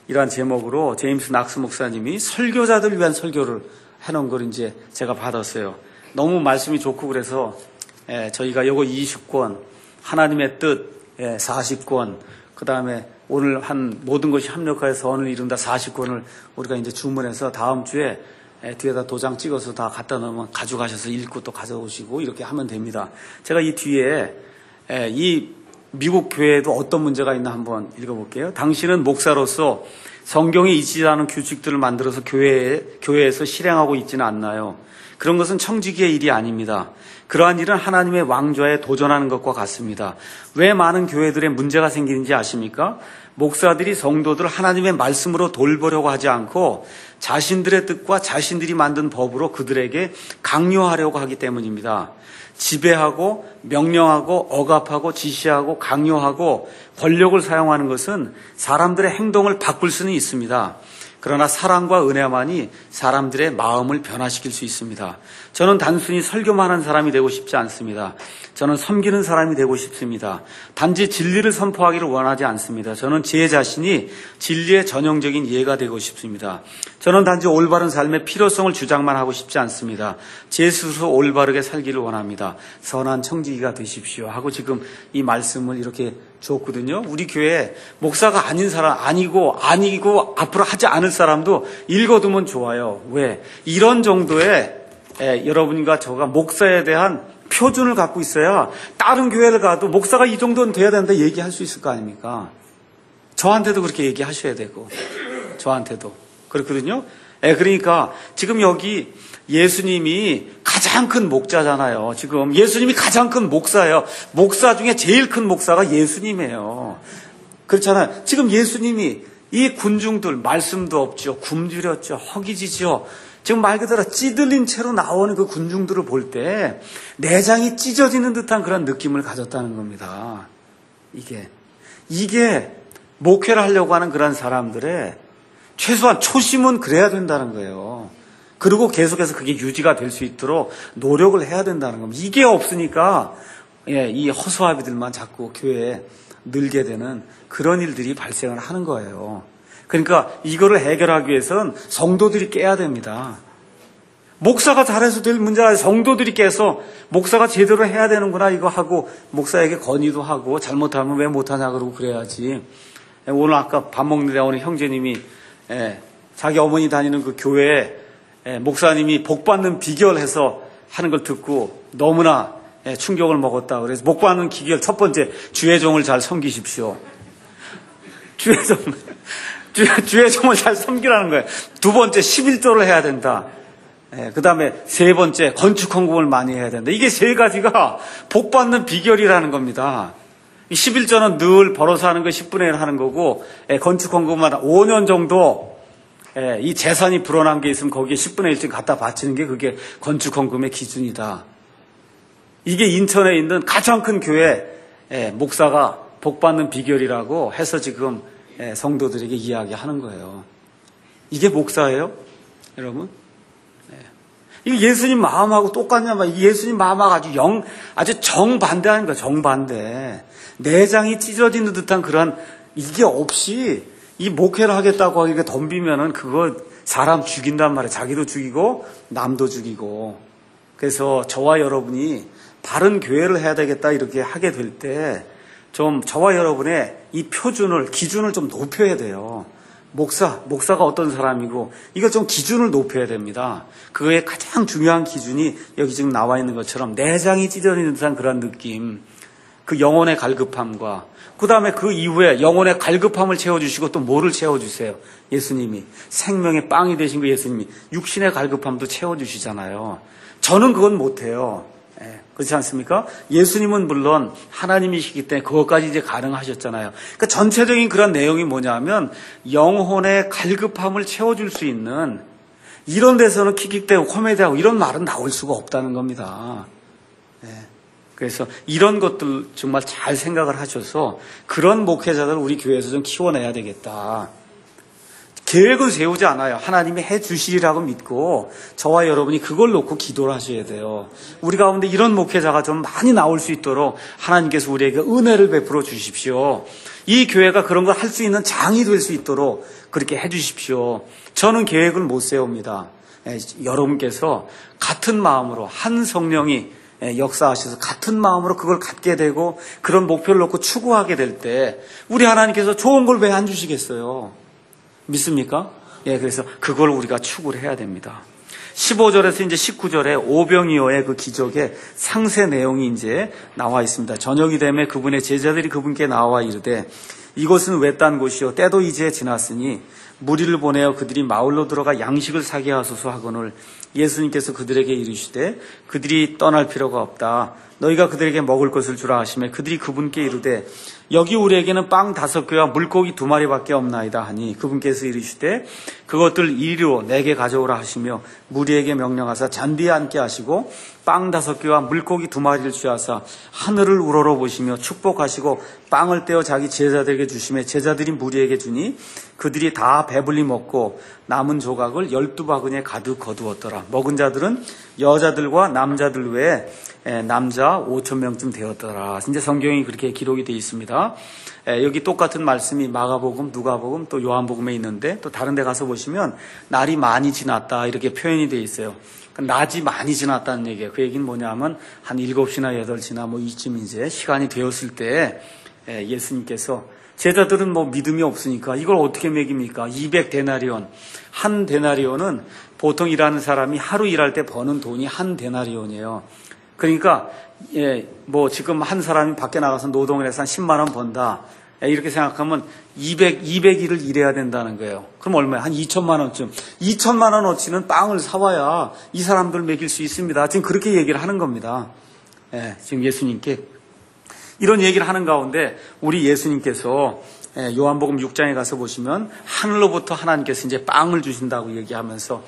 이러한 제목으로 제임스 낙스 목사님이 설교자들을 위한 설교를 해놓은 걸 이제 제가 받았어요. 너무 말씀이 좋고 그래서 저희가 요거 20권, 하나님의 뜻 40권, 그 다음에 오늘 한 모든 것이 합력하여 선을 이룬다 40권을 우리가 이제 주문해서 다음 주에 뒤에다 도장 찍어서 다 갖다 놓으면 가져가셔서 읽고 또 가져오시고 이렇게 하면 됩니다. 제가 이 뒤에 이 미국 교회에도 어떤 문제가 있나 한번 읽어볼게요. 당신은 목사로서 성경에 있지 않은 규칙들을 만들어서 교회에서 실행하고 있지는 않나요? 그런 것은 청지기의 일이 아닙니다. 그러한 일은 하나님의 왕좌에 도전하는 것과 같습니다. 왜 많은 교회들의 문제가 생기는지 아십니까? 목사들이 성도들을 하나님의 말씀으로 돌보려고 하지 않고 자신들의 뜻과 자신들이 만든 법으로 그들에게 강요하려고 하기 때문입니다. 지배하고 명령하고 억압하고 지시하고 강요하고 권력을 사용하는 것은 사람들의 행동을 바꿀 수는 있습니다. 그러나 사랑과 은혜만이 사람들의 마음을 변화시킬 수 있습니다. 저는 단순히 설교만 하는 사람이 되고 싶지 않습니다. 저는 섬기는 사람이 되고 싶습니다. 단지 진리를 선포하기를 원하지 않습니다. 저는 제 자신이 진리의 전형적인 예가 되고 싶습니다. 저는 단지 올바른 삶의 필요성을 주장만 하고 싶지 않습니다. 제 스스로 올바르게 살기를 원합니다. 선한 청지기가 되십시오 하고 지금 이 말씀을 이렇게 줬거든요. 우리 교회 목사가 아닌 사람 아니고 앞으로 하지 않을 사람도 읽어두면 좋아요. 왜? 이런 정도의 여러분과 저가 목사에 대한 표준을 갖고 있어야 다른 교회를 가도 목사가 이 정도는 돼야 된다 얘기할 수 있을 거 아닙니까? 저한테도 그렇게 얘기하셔야 되고 저한테도 그렇거든요. 그러니까 지금 여기 예수님이 가장 큰 목자잖아요. 지금 예수님이 가장 큰 목사예요. 목사 중에 제일 큰 목사가 예수님이에요. 그렇잖아요. 지금 예수님이 이 군중들 말씀도 없죠. 굶주렸죠. 허기지죠. 지금 말 그대로 찌들린 채로 나오는 그 군중들을 볼 때 내장이 찢어지는 듯한 그런 느낌을 가졌다는 겁니다. 이게 목회를 하려고 하는 그런 사람들의 최소한 초심은 그래야 된다는 거예요. 그리고 계속해서 그게 유지가 될 수 있도록 노력을 해야 된다는 겁니다. 이게 없으니까 이 허수아비들만 자꾸 교회에 늘게 되는 그런 일들이 발생을 하는 거예요. 그러니까 이거를 해결하기 위해서는 성도들이 깨야 됩니다. 목사가 잘해서 될 문제가 아니라 성도들이 깨서 목사가 제대로 해야 되는구나 이거 하고 목사에게 건의도 하고 잘못하면 왜 못하냐 그러고 그래야지. 오늘 아까 밥 먹는데 오늘 형제님이 자기 어머니 다니는 그 교회에 목사님이 복 받는 비결 해서 하는 걸 듣고 너무나 충격을 먹었다. 그래서 복 받는 비결 첫 번째 주의 종을 잘 섬기십시오. 주의 종을 잘 섬기라는 거예요. 두 번째 11조를 해야 된다. 그 다음에 세 번째 건축 헌금을 많이 해야 된다. 이게 세 가지가 복 받는 비결이라는 겁니다. 11조는 늘 벌어서 하는 거 10분의 1 하는 거고 건축 헌금은 5년 정도 이 재산이 불어난 게 있으면 거기에 10분의 1쯤 갖다 바치는 게 그게 건축헌금의 기준이다. 이게 인천에 있는 가장 큰 교회 목사가 복받는 비결이라고 해서 지금 성도들에게 이야기하는 거예요. 이게 목사예요? 여러분? 이게 예수님 마음하고 똑같냐 말이에요. 예수님 마음하고 아주 정반대하는 거예요. 정반대. 내장이 찢어지는 듯한 그런 이게 없이 이 목회를 하겠다고 이렇게 덤비면은 그거 사람 죽인단 말이에요. 자기도 죽이고 남도 죽이고. 그래서 저와 여러분이 바른 교회를 해야 되겠다 이렇게 하게 될 때 좀 저와 여러분의 이 표준을 기준을 좀 높여야 돼요. 목사가 어떤 사람이고 이거 좀 기준을 높여야 됩니다. 그거의 가장 중요한 기준이 여기 지금 나와 있는 것처럼 내장이 찢어지는 듯한 그런 느낌, 그 영혼의 갈급함과 그 다음에 그 이후에 영혼의 갈급함을 채워주시고 또 뭐를 채워주세요? 예수님이 생명의 빵이 되신 그 예수님이 육신의 갈급함도 채워주시잖아요. 저는 그건 못해요. 그렇지 않습니까? 예수님은 물론 하나님이시기 때문에 그것까지 이제 가능하셨잖아요. 그러니까 전체적인 그런 내용이 뭐냐면 영혼의 갈급함을 채워줄 수 있는 이런 데서는 킥킥대고 코미디하고 이런 말은 나올 수가 없다는 겁니다. 그래서 이런 것들 정말 잘 생각을 하셔서 그런 목회자들을 우리 교회에서 좀 키워내야 되겠다. 계획을 세우지 않아요. 하나님이 해 주시리라고 믿고 저와 여러분이 그걸 놓고 기도를 하셔야 돼요. 우리 가운데 이런 목회자가 좀 많이 나올 수 있도록 하나님께서 우리에게 은혜를 베풀어 주십시오. 이 교회가 그런 걸 할 수 있는 장이 될 수 있도록 그렇게 해 주십시오. 저는 계획을 못 세웁니다. 여러분께서 같은 마음으로 한 성령이 역사하셔서 같은 마음으로 그걸 갖게 되고 그런 목표를 놓고 추구하게 될 때 우리 하나님께서 좋은 걸 왜 안 주시겠어요? 믿습니까? 그래서 그걸 우리가 추구를 해야 됩니다. 15절에서 이제 19절에 오병이어의 그 기적의 상세 내용이 이제 나와 있습니다. 저녁이 되매 그분의 제자들이 그분께 나와 이르되 이곳은 외딴 곳이요 때도 이제 지났으니 무리를 보내어 그들이 마을로 들어가 양식을 사게 하소서 하거늘 예수님께서 그들에게 이르시되 그들이 떠날 필요가 없다. 너희가 그들에게 먹을 것을 주라 하시매 그들이 그분께 이르되 여기 우리에게는 빵 5개와 물고기 2마리밖에 없나이다 하니 그분께서 이르시되 그것들 이리로 내게 가져오라 하시며 무리에게 명령하사 잔디에 앉게 하시고 빵 5개와 물고기 2마리를 취하사 하늘을 우러러 보시며 축복하시고 빵을 떼어 자기 제자들에게 주시매 제자들이 무리에게 주니 그들이 다 배불리 먹고 남은 조각을 12바구니에 가득 거두었더라. 먹은 자들은 여자들과 남자들 외에 남자 5,000명쯤 되었더라. 이제 성경이 그렇게 기록이 되어 있습니다. 여기 똑같은 말씀이 마가복음, 누가복음, 또 요한복음에 있는데 또 다른 데 가서 보시면 날이 많이 지났다 이렇게 표현이 되어 있어요. 낮이 많이 지났다는 얘기예요. 그 얘기는 뭐냐면 한 7시나 8시나 뭐 이쯤 이제 시간이 되었을 때 예수님께서 제자들은 뭐 믿음이 없으니까 이걸 어떻게 먹입니까? 200데나리온. 한 데나리온은 보통 일하는 사람이 하루 일할 때 버는 돈이 한 데나리온이에요. 그러니까 뭐 지금 한 사람이 밖에 나가서 노동을 해서 한 10만 원 번다. 이렇게 생각하면 200일을 일해야 된다는 거예요. 그럼 얼마야? 한 2천만 원쯤. 2천만 원어치는 빵을 사와야 이 사람들 먹일 수 있습니다. 지금 그렇게 얘기를 하는 겁니다. 지금 예수님께. 이런 얘기를 하는 가운데 우리 예수님께서 요한복음 6장에 가서 보시면 하늘로부터 하나님께서 이제 빵을 주신다고 얘기하면서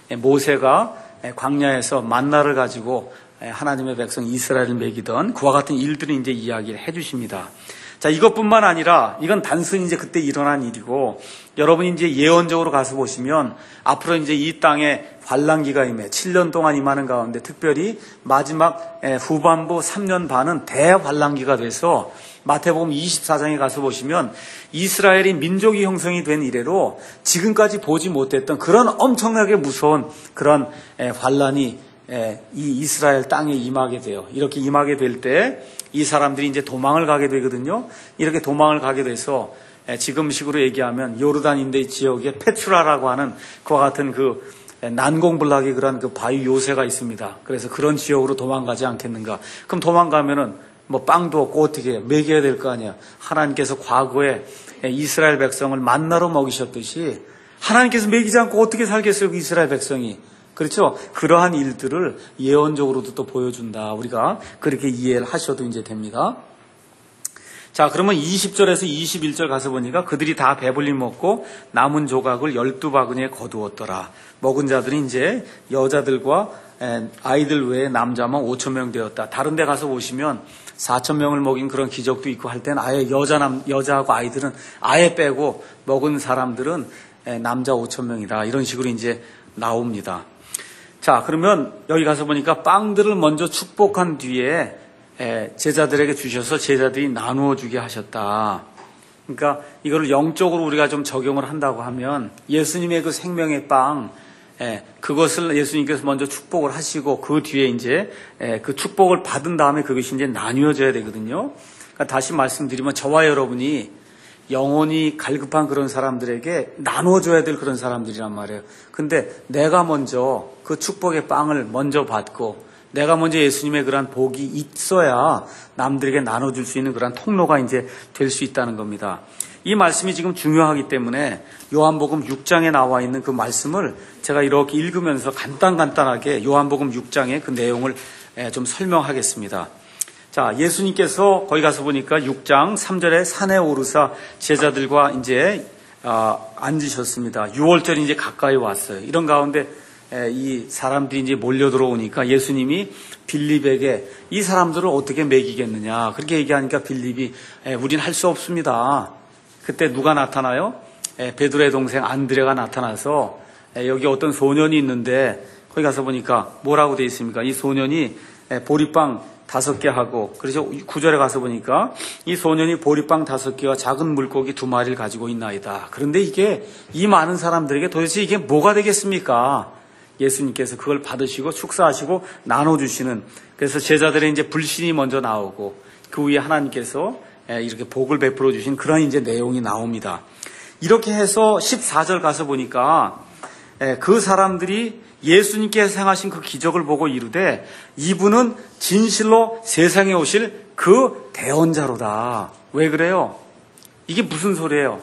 모세가 광야에서 만나를 가지고 하나님의 백성 이스라엘을 먹이던 그와 같은 일들을 이제 이야기를 해 주십니다. 자, 이것뿐만 아니라 이건 단순히 이제 그때 일어난 일이고 여러분이 이제 예언적으로 가서 보시면 앞으로 이제 이 땅에 환란기가 임해 7년 동안 임하는 가운데 특별히 마지막 후반부 3년 반은 대환란기가 돼서 마태복음 24장에 가서 보시면 이스라엘이 민족이 형성이 된 이래로 지금까지 보지 못했던 그런 엄청나게 무서운 그런 환란이 이 이스라엘 땅에 임하게 돼요. 이렇게 임하게 될 때 이 사람들이 이제 도망을 가게 되거든요. 이렇게 도망을 가게 돼서 지금식으로 얘기하면 요르단 인대 지역에 페트라라고 하는 그와 같은 그 난공불락의 그런 그 바위 요새가 있습니다. 그래서 그런 지역으로 도망가지 않겠는가. 그럼 도망가면은 뭐 빵도 없고 어떻게 먹여야 될 거 아니야. 하나님께서 과거에 이스라엘 백성을 만나로 먹이셨듯이 하나님께서 먹이지 않고 어떻게 살겠어요, 그 이스라엘 백성이. 그렇죠? 그러한 일들을 예언적으로도 또 보여준다. 우리가 그렇게 이해를 하셔도 이제 됩니다. 자, 그러면 20절에서 21절 가서 보니까 그들이 다 배불리 먹고 남은 조각을 12바구니에 거두었더라. 먹은 자들이 이제 여자들과 아이들 외에 남자만 5,000명 되었다. 다른 데 가서 보시면 4,000명을 먹인 그런 기적도 있고 할 때는 아예 여자하고 아이들은 아예 빼고 먹은 사람들은 남자 5,000명이다. 이런 식으로 이제 나옵니다. 자, 그러면 여기 가서 보니까 빵들을 먼저 축복한 뒤에 제자들에게 주셔서 제자들이 나누어 주게 하셨다. 그러니까 이거를 영적으로 우리가 좀 적용을 한다고 하면 예수님의 그 생명의 빵, 그것을 예수님께서 먼저 축복을 하시고 그 뒤에 이제 그 축복을 받은 다음에 그것이 이제 나뉘어져야 되거든요. 그러니까 다시 말씀드리면 저와 여러분이 영혼이 갈급한 그런 사람들에게 나눠줘야 될 그런 사람들이란 말이에요. 근데 내가 먼저 그 축복의 빵을 먼저 받고 내가 먼저 예수님의 그러한 복이 있어야 남들에게 나눠줄 수 있는 그러한 통로가 이제 될 수 있다는 겁니다. 이 말씀이 지금 중요하기 때문에 요한복음 6장에 나와 있는 그 말씀을 제가 이렇게 읽으면서 간단하게 요한복음 6장의 그 내용을 좀 설명하겠습니다. 자, 예수님께서 거기 가서 보니까 6장 3절에 산에 오르사 제자들과 이제 앉으셨습니다. 6월절이 이제 가까이 왔어요. 이런 가운데 이 사람들이 이제 몰려 들어오니까 예수님이 빌립에게 이 사람들을 어떻게 먹이겠느냐 그렇게 얘기하니까 빌립이 우린 할 수 없습니다. 그때 누가 나타나요? 베드로의 동생 안드레가 나타나서 여기 어떤 소년이 있는데 거기 가서 보니까 뭐라고 돼 있습니까? 이 소년이 보리빵 5개 하고, 그래서 9절에 가서 보니까 이 소년이 보리빵 5개와 작은 물고기 2마리를 가지고 있나이다. 그런데 이게 이 많은 사람들에게 도대체 이게 뭐가 되겠습니까? 예수님께서 그걸 받으시고 축사하시고 나눠주시는, 그래서 제자들의 이제 불신이 먼저 나오고 그 위에 하나님께서 이렇게 복을 베풀어 주신 그런 이제 내용이 나옵니다. 이렇게 해서 14절 가서 보니까 그 사람들이 예수님께서 행하신 그 기적을 보고 이르되 이분은 진실로 세상에 오실 그 대언자로다. 왜 그래요? 이게 무슨 소리예요?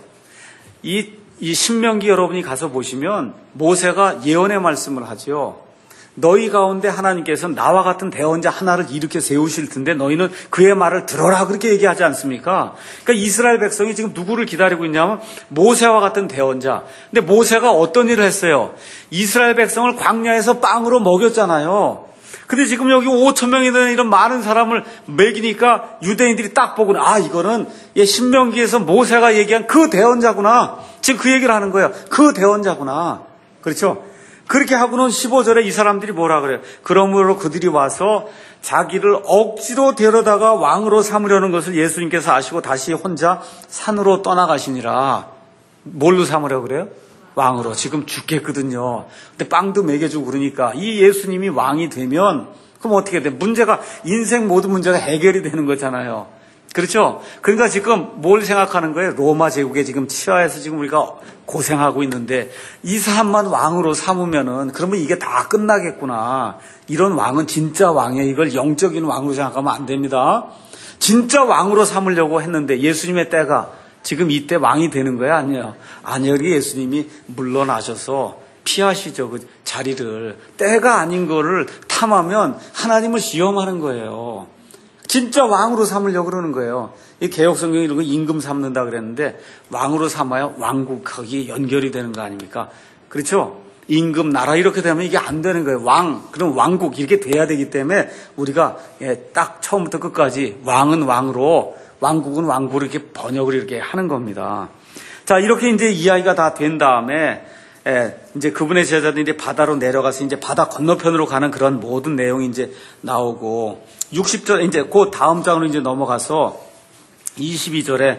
이 신명기 여러분이 가서 보시면 모세가 예언의 말씀을 하죠. 너희 가운데 하나님께서 나와 같은 대언자 하나를 일으켜 세우실 텐데 너희는 그의 말을 들어라, 그렇게 얘기하지 않습니까? 그러니까 이스라엘 백성이 지금 누구를 기다리고 있냐면 모세와 같은 대언자. 근데 모세가 어떤 일을 했어요? 이스라엘 백성을 광야에서 빵으로 먹였잖아요. 근데 지금 여기 5천 명이 되는 이런 많은 사람을 먹이니까 유대인들이 딱 보고 이거는 신명기에서 모세가 얘기한 그 대언자구나. 지금 그 얘기를 하는 거예요. 그 대언자구나. 그렇죠? 그렇게 하고는 15절에 이 사람들이 뭐라 그래요? 그러므로 그들이 와서 자기를 억지로 데려다가 왕으로 삼으려는 것을 예수님께서 아시고 다시 혼자 산으로 떠나가시니라. 뭘로 삼으려고 그래요? 왕으로. 지금 죽겠거든요. 근데 빵도 먹여주고 그러니까 이 예수님이 왕이 되면 그럼 어떻게 돼? 문제가, 인생 모든 문제가 해결이 되는 거잖아요. 그렇죠? 그러니까 지금 뭘 생각하는 거예요? 로마 제국에 지금 치하에서 지금 우리가 고생하고 있는데 이 사람만 왕으로 삼으면은 그러면 이게 다 끝나겠구나. 이런 왕은 진짜 왕이에요. 이걸 영적인 왕으로 생각하면 안 됩니다. 진짜 왕으로 삼으려고 했는데 예수님의 때가 지금 이때 왕이 되는 거예요? 아니에요. 아니요. 예수님이 물러나셔서 피하시죠. 그 자리를. 때가 아닌 거를 탐하면 하나님을 시험하는 거예요. 진짜 왕으로 삼으려고 그러는 거예요. 이 개혁성경이 이런 거 임금 삼는다 그랬는데 왕으로 삼아야 왕국하기 연결이 되는 거 아닙니까? 그렇죠? 임금, 나라 이렇게 되면 이게 안 되는 거예요. 왕, 그럼 왕국 이렇게 돼야 되기 때문에 우리가 딱 처음부터 끝까지 왕은 왕으로, 왕국은 왕국으로 이렇게 번역을 이렇게 하는 겁니다. 자, 이렇게 이제 이야기가 다 된 다음에 이제 그분의 제자들이 바다로 내려가서 이제 바다 건너편으로 가는 그런 모든 내용이 이제 나오고 60절 이제 그 다음 장으로 이제 넘어가서 22절에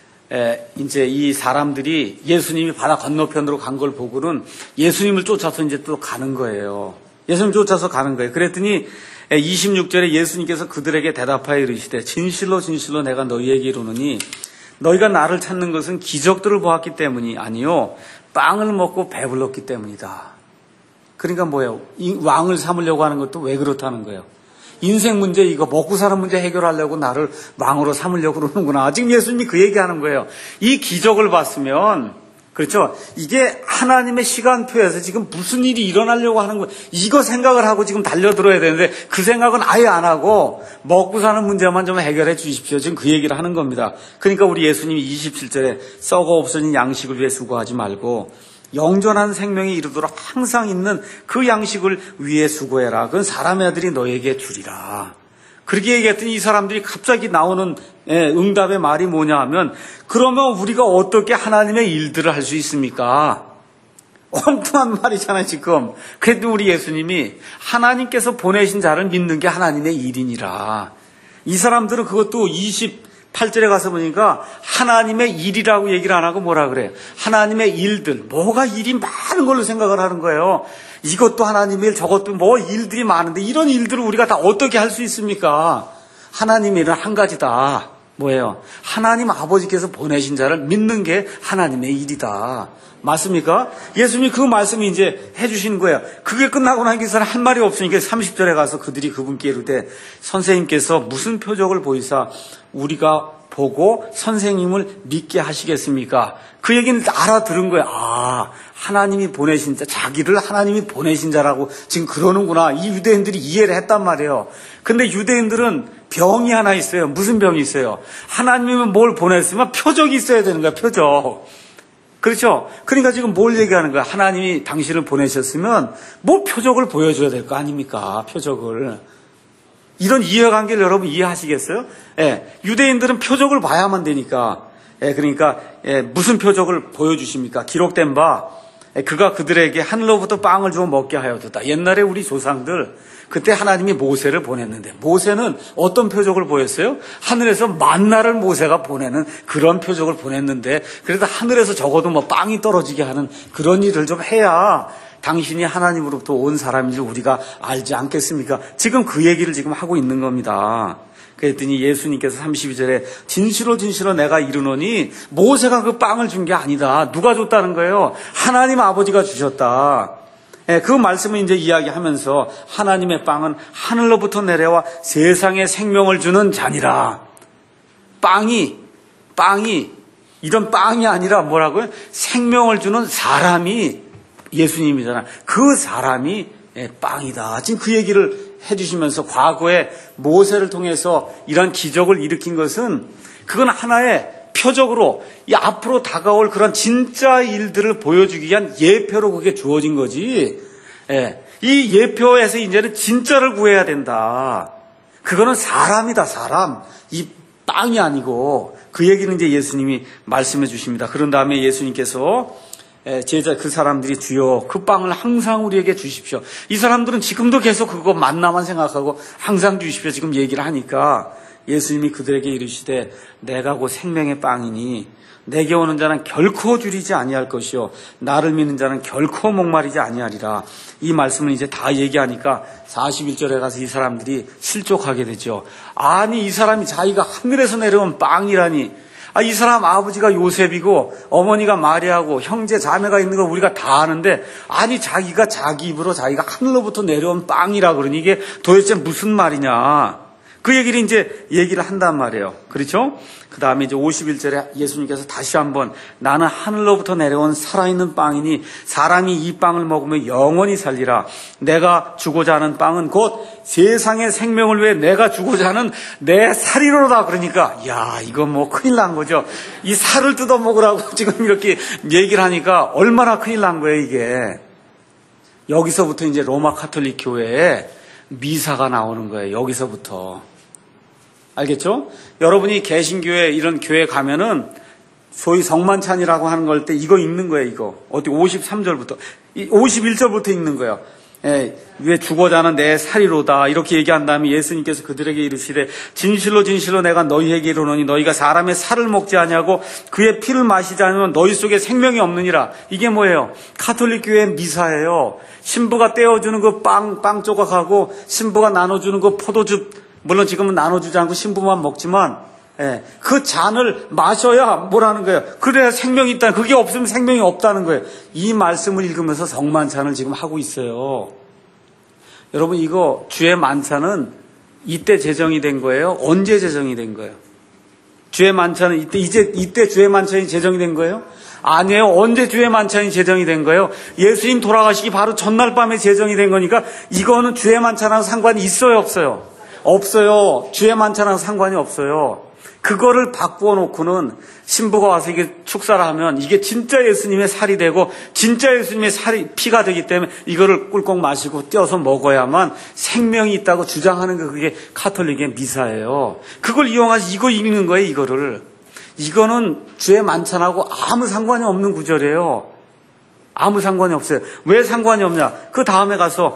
이제 이 사람들이 예수님이 바다 건너편으로 간 걸 보고는 예수님을 쫓아서 이제 또 가는 거예요. 예수님 쫓아서 가는 거예요. 그랬더니 26절에 예수님께서 그들에게 대답하여 이르시되 진실로 진실로 내가 너희에게 이르노니 너희가 나를 찾는 것은 기적들을 보았기 때문이 아니요 빵을 먹고 배불렀기 때문이다. 그러니까 뭐예요? 이 왕을 삼으려고 하는 것도 왜 그렇다는 거예요? 인생 문제, 이거 먹고 사는 문제 해결하려고 나를 왕으로 삼으려고 그러는구나. 지금 예수님이 그 얘기하는 거예요. 이 기적을 봤으면, 그렇죠? 이게 하나님의 시간표에서 지금 무슨 일이 일어나려고 하는 거예요. 이거 생각을 하고 지금 달려들어야 되는데 그 생각은 아예 안 하고 먹고 사는 문제만 좀 해결해 주십시오. 지금 그 얘기를 하는 겁니다. 그러니까 우리 예수님이 27절에 썩어 없어진 양식을 위해 수고하지 말고 영존한 생명이 이르도록 항상 있는 그 양식을 위해 수고해라. 그건 사람의 아들이 너에게 주리라. 그렇게 얘기했더니 이 사람들이 갑자기 나오는 응답의 말이 뭐냐 하면 그러면 우리가 어떻게 하나님의 일들을 할 수 있습니까? 엉뚱한 말이잖아요 지금. 그래도 우리 예수님이 하나님께서 보내신 자를 믿는 게 하나님의 일이니라. 이 사람들은 그것도 28절에 가서 보니까 하나님의 일이라고 얘기를 안 하고 뭐라 그래요? 하나님의 일들. 뭐가 일이 많은 걸로 생각을 하는 거예요. 이것도 하나님의 일, 저것도 뭐 일들이 많은데 이런 일들을 우리가 다 어떻게 할 수 있습니까? 하나님의 일은 한 가지다. 뭐예요? 하나님 아버지께서 보내신 자를 믿는 게 하나님의 일이다. 맞습니까? 예수님이 그 말씀을 이제 해주시는 거예요. 그게 끝나고 나니까 한 말이 없으니까 30절에 가서 그들이 그분께 이르되 선생님께서 무슨 표적을 보이사 우리가 보고 선생님을 믿게 하시겠습니까? 그 얘기는 알아들은 거예요. 아, 하나님이 보내신 자, 자기를 하나님이 보내신 자라고 지금 그러는구나. 이 유대인들이 이해를 했단 말이에요. 근데 유대인들은 병이 하나 있어요. 무슨 병이 있어요? 하나님이 뭘 보냈으면 표적이 있어야 되는 거야, 표적. 그렇죠? 그러니까 지금 뭘 얘기하는 거야? 하나님이 당신을 보내셨으면 뭐 표적을 보여줘야 될 거 아닙니까? 표적을. 이런 이해관계를 여러분 이해하시겠어요? 예, 유대인들은 표적을 봐야만 되니까. 그러니까 무슨 표적을 보여주십니까? 기록된 바 그가 그들에게 하늘로부터 빵을 주어 먹게 하였다. 옛날에 우리 조상들 그때 하나님이 모세를 보냈는데 모세는 어떤 표적을 보였어요? 하늘에서 만나를 모세가 보내는 그런 표적을 보냈는데 그래도 하늘에서 적어도 뭐 빵이 떨어지게 하는 그런 일을 좀 해야 당신이 하나님으로부터 온 사람인 줄 우리가 알지 않겠습니까? 지금 그 얘기를 지금 하고 있는 겁니다. 그랬더니 예수님께서 32절에 진실로 진실로 내가 이르노니 모세가 그 빵을 준 게 아니다. 누가 줬다는 거예요? 하나님 아버지가 주셨다. 그 말씀을 이제 이야기하면서 하나님의 빵은 하늘로부터 내려와 세상에 생명을 주는 자니라. 빵이 이런 빵이 아니라 뭐라고요? 생명을 주는 사람이 예수님이잖아. 그 사람이 빵이다. 지금 그 얘기를 해주시면서 과거에 모세를 통해서 이런 기적을 일으킨 것은 그건 하나의 표적으로 이 앞으로 다가올 그런 진짜 일들을 보여주기 위한 예표로 그게 주어진 거지. 이 예표에서 이제는 진짜를 구해야 된다. 그거는 사람이다, 사람. 이 빵이 아니고 그 얘기는 이제 예수님이 말씀해 주십니다. 그런 다음에 예수님께서 제자 그 사람들이 주여 그 빵을 항상 우리에게 주십시오. 이 사람들은 지금도 계속 그거 만나만 생각하고 항상 주십시오 지금 얘기를 하니까 예수님이 그들에게 이르시되 내가 곧 생명의 빵이니 내게 오는 자는 결코 줄이지 아니할 것이요 나를 믿는 자는 결코 목마르지 아니하리라. 이 말씀을 이제 다 얘기하니까 41절에 가서 이 사람들이 실족하게 되죠. 아니 이 사람이 자기가 하늘에서 내려온 빵이라니. 이 사람 아버지가 요셉이고 어머니가 마리아고 형제 자매가 있는 걸 우리가 다 아는데 아니 자기가 자기 입으로 자기가 하늘로부터 내려온 빵이라 그러니 이게 도대체 무슨 말이냐. 그 얘기를 이제 얘기를 한단 말이에요. 그렇죠? 그 다음에 이제 51절에 예수님께서 다시 한번 나는 하늘로부터 내려온 살아있는 빵이니 사람이 이 빵을 먹으면 영원히 살리라. 내가 주고자 하는 빵은 곧 세상의 생명을 위해 내가 주고자 하는 내 살이로다. 그러니까 야 이거 뭐 큰일 난 거죠. 이 살을 뜯어 먹으라고 지금 이렇게 얘기를 하니까 얼마나 큰일 난 거예요 이게. 여기서부터 이제 로마 가톨릭 교회에 미사가 나오는 거예요. 여기서부터. 알겠죠? 여러분이 개신교회 이런 교회 가면은 소위 성만찬이라고 하는 걸 때 이거 읽는 거예요. 이거 어디 53절부터 51절부터 읽는 거예요. 왜 주고자 하는 내 살이로다 이렇게 얘기한 다음에 예수님께서 그들에게 이르시되 진실로 진실로 내가 너희에게 이르노니 너희가 사람의 살을 먹지 아니하고 그의 피를 마시지 않으면 너희 속에 생명이 없느니라. 이게 뭐예요? 가톨릭 교회 미사예요. 신부가 떼어주는 그 빵 조각하고 신부가 나눠주는 그 포도주, 물론 지금은 나눠주지 않고 신부만 먹지만 그 잔을 마셔야 뭐라는 거예요? 그래야 생명이 있다. 그게 없으면 생명이 없다는 거예요. 이 말씀을 읽으면서 성만찬을 지금 하고 있어요. 여러분 이거 주의 만찬은 이때 제정이 된 거예요? 언제 제정이 된 거예요? 주의 만찬은 이때 주의 만찬이 제정이 된 거예요? 아니에요. 언제 주의 만찬이 제정이 된 거예요? 예수님 돌아가시기 바로 전날 밤에 제정이 된 거니까 이거는 주의 만찬하고 상관이 있어요, 없어요? 없어요. 주의 만찬하고 상관이 없어요. 그거를 바꾸어 놓고는 신부가 와서 이게 축사를 하면 이게 진짜 예수님의 살이 되고 진짜 예수님의 피가 되기 때문에 이거를 꿀꺽 마시고 떼어서 먹어야만 생명이 있다고 주장하는 게 그게 가톨릭의 미사예요. 그걸 이용해서 이거 읽는 거예요. 이거는 주의 만찬하고 아무 상관이 없는 구절이에요. 아무 상관이 없어요. 왜 상관이 없냐? 그 다음에 가서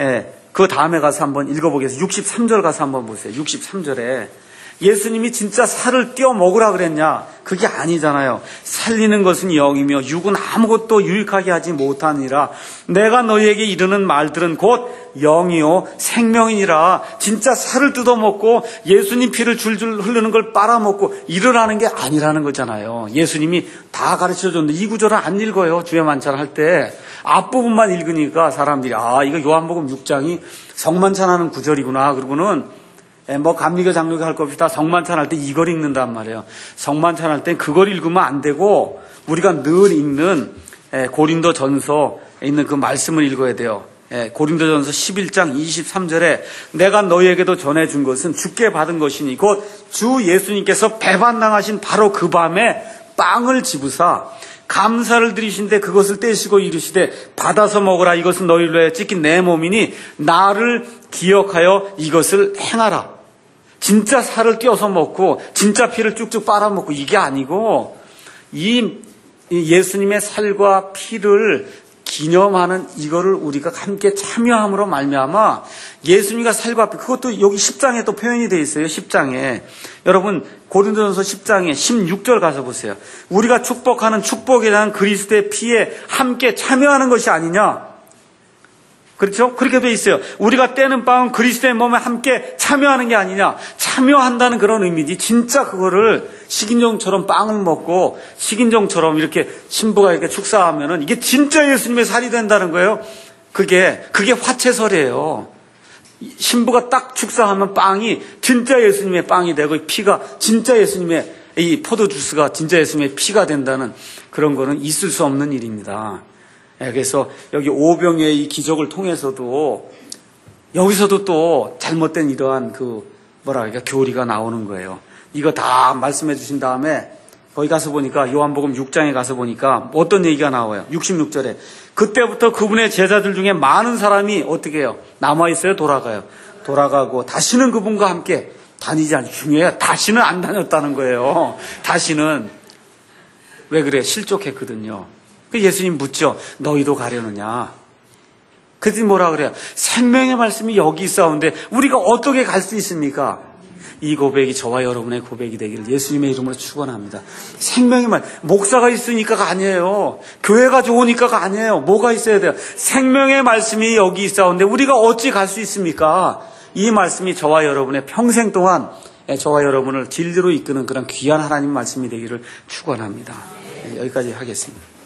한번 읽어보겠습니다. 63절 가서 한번 보세요. 63절에 예수님이 진짜 살을 떼어 먹으라 그랬냐? 그게 아니잖아요. 살리는 것은 영이며 육은 아무것도 유익하게 하지 못하니라. 내가 너희에게 이르는 말들은 곧 영이요 생명이니라. 진짜 살을 뜯어먹고 예수님 피를 줄줄 흐르는 걸 빨아먹고 이러라는 게 아니라는 거잖아요. 예수님이 다 가르쳐줬는데 이 구절은 안 읽어요. 주의 만찬 할 때. 앞부분만 읽으니까 사람들이 이거 요한복음 6장이 성만찬하는 구절이구나. 그러고는 감리교 장로교 할 것 없이 다 성만찬 할 때 이걸 읽는단 말이에요. 성만찬 할 땐 그걸 읽으면 안 되고 우리가 늘 읽는 고린도전서에 있는 그 말씀을 읽어야 돼요. 고린도전서 11장 23절에 내가 너희에게도 전해준 것은 주께 받은 것이니 곧 주 예수님께서 배반당하신 바로 그 밤에 빵을 집으사 감사를 드리신데 그것을 떼시고 이르시되 받아서 먹으라. 이것은 너희로 찢긴 내 몸이니 나를 기억하여 이것을 행하라. 진짜 살을 껴서 먹고 진짜 피를 쭉쭉 빨아먹고 이게 아니고 이 예수님의 살과 피를 기념하는 이거를 우리가 함께 참여함으로 말미암아 예수님과 살과 피, 그것도 여기 10장에 또 표현이 되어 있어요. 10장에. 여러분 고린도전서 10장에 16절 가서 보세요. 우리가 축복하는 축복에 대한 그리스도의 피에 함께 참여하는 것이 아니냐. 그렇죠? 그렇게 돼 있어요. 우리가 떼는 빵은 그리스도의 몸에 함께 참여하는 게 아니냐. 참여한다는 그런 의미지. 진짜 그거를 식인종처럼 빵을 먹고 식인종처럼 이렇게 신부가 이렇게 축사하면은 이게 진짜 예수님의 살이 된다는 거예요. 그게 화채설이에요. 신부가 딱 축사하면 빵이 진짜 예수님의 빵이 되고 피가 진짜 예수님의 이 포도주스가 진짜 예수님의 피가 된다는 그런 거는 있을 수 없는 일입니다. 그래서 여기 오병의 이 기적을 통해서도 여기서도 또 잘못된 이러한 교리가 나오는 거예요. 이거 다 말씀해 주신 다음에 거기 가서 보니까 요한복음 6장에 가서 보니까 어떤 얘기가 나와요. 66절에 그때부터 그분의 제자들 중에 많은 사람이 어떻게 해요? 남아있어요? 돌아가요? 돌아가고 다시는 그분과 함께 다니지 않죠. 중요해요. 다시는 안 다녔다는 거예요. 다시는. 왜 그래? 실족했거든요. 예수님 묻죠. 너희도 가려느냐? 그랬더니 뭐라 그래요? 생명의 말씀이 여기 있사온데 우리가 어떻게 갈 수 있습니까? 이 고백이 저와 여러분의 고백이 되기를 예수님의 이름으로 축원합니다. 생명의 말, 목사가 있으니까가 아니에요. 교회가 좋으니까가 아니에요. 뭐가 있어야 돼요? 생명의 말씀이 여기 있사온데 우리가 어찌 갈 수 있습니까? 이 말씀이 저와 여러분의 평생 동안 저와 여러분을 진리로 이끄는 그런 귀한 하나님 말씀이 되기를 축원합니다. 여기까지 하겠습니다.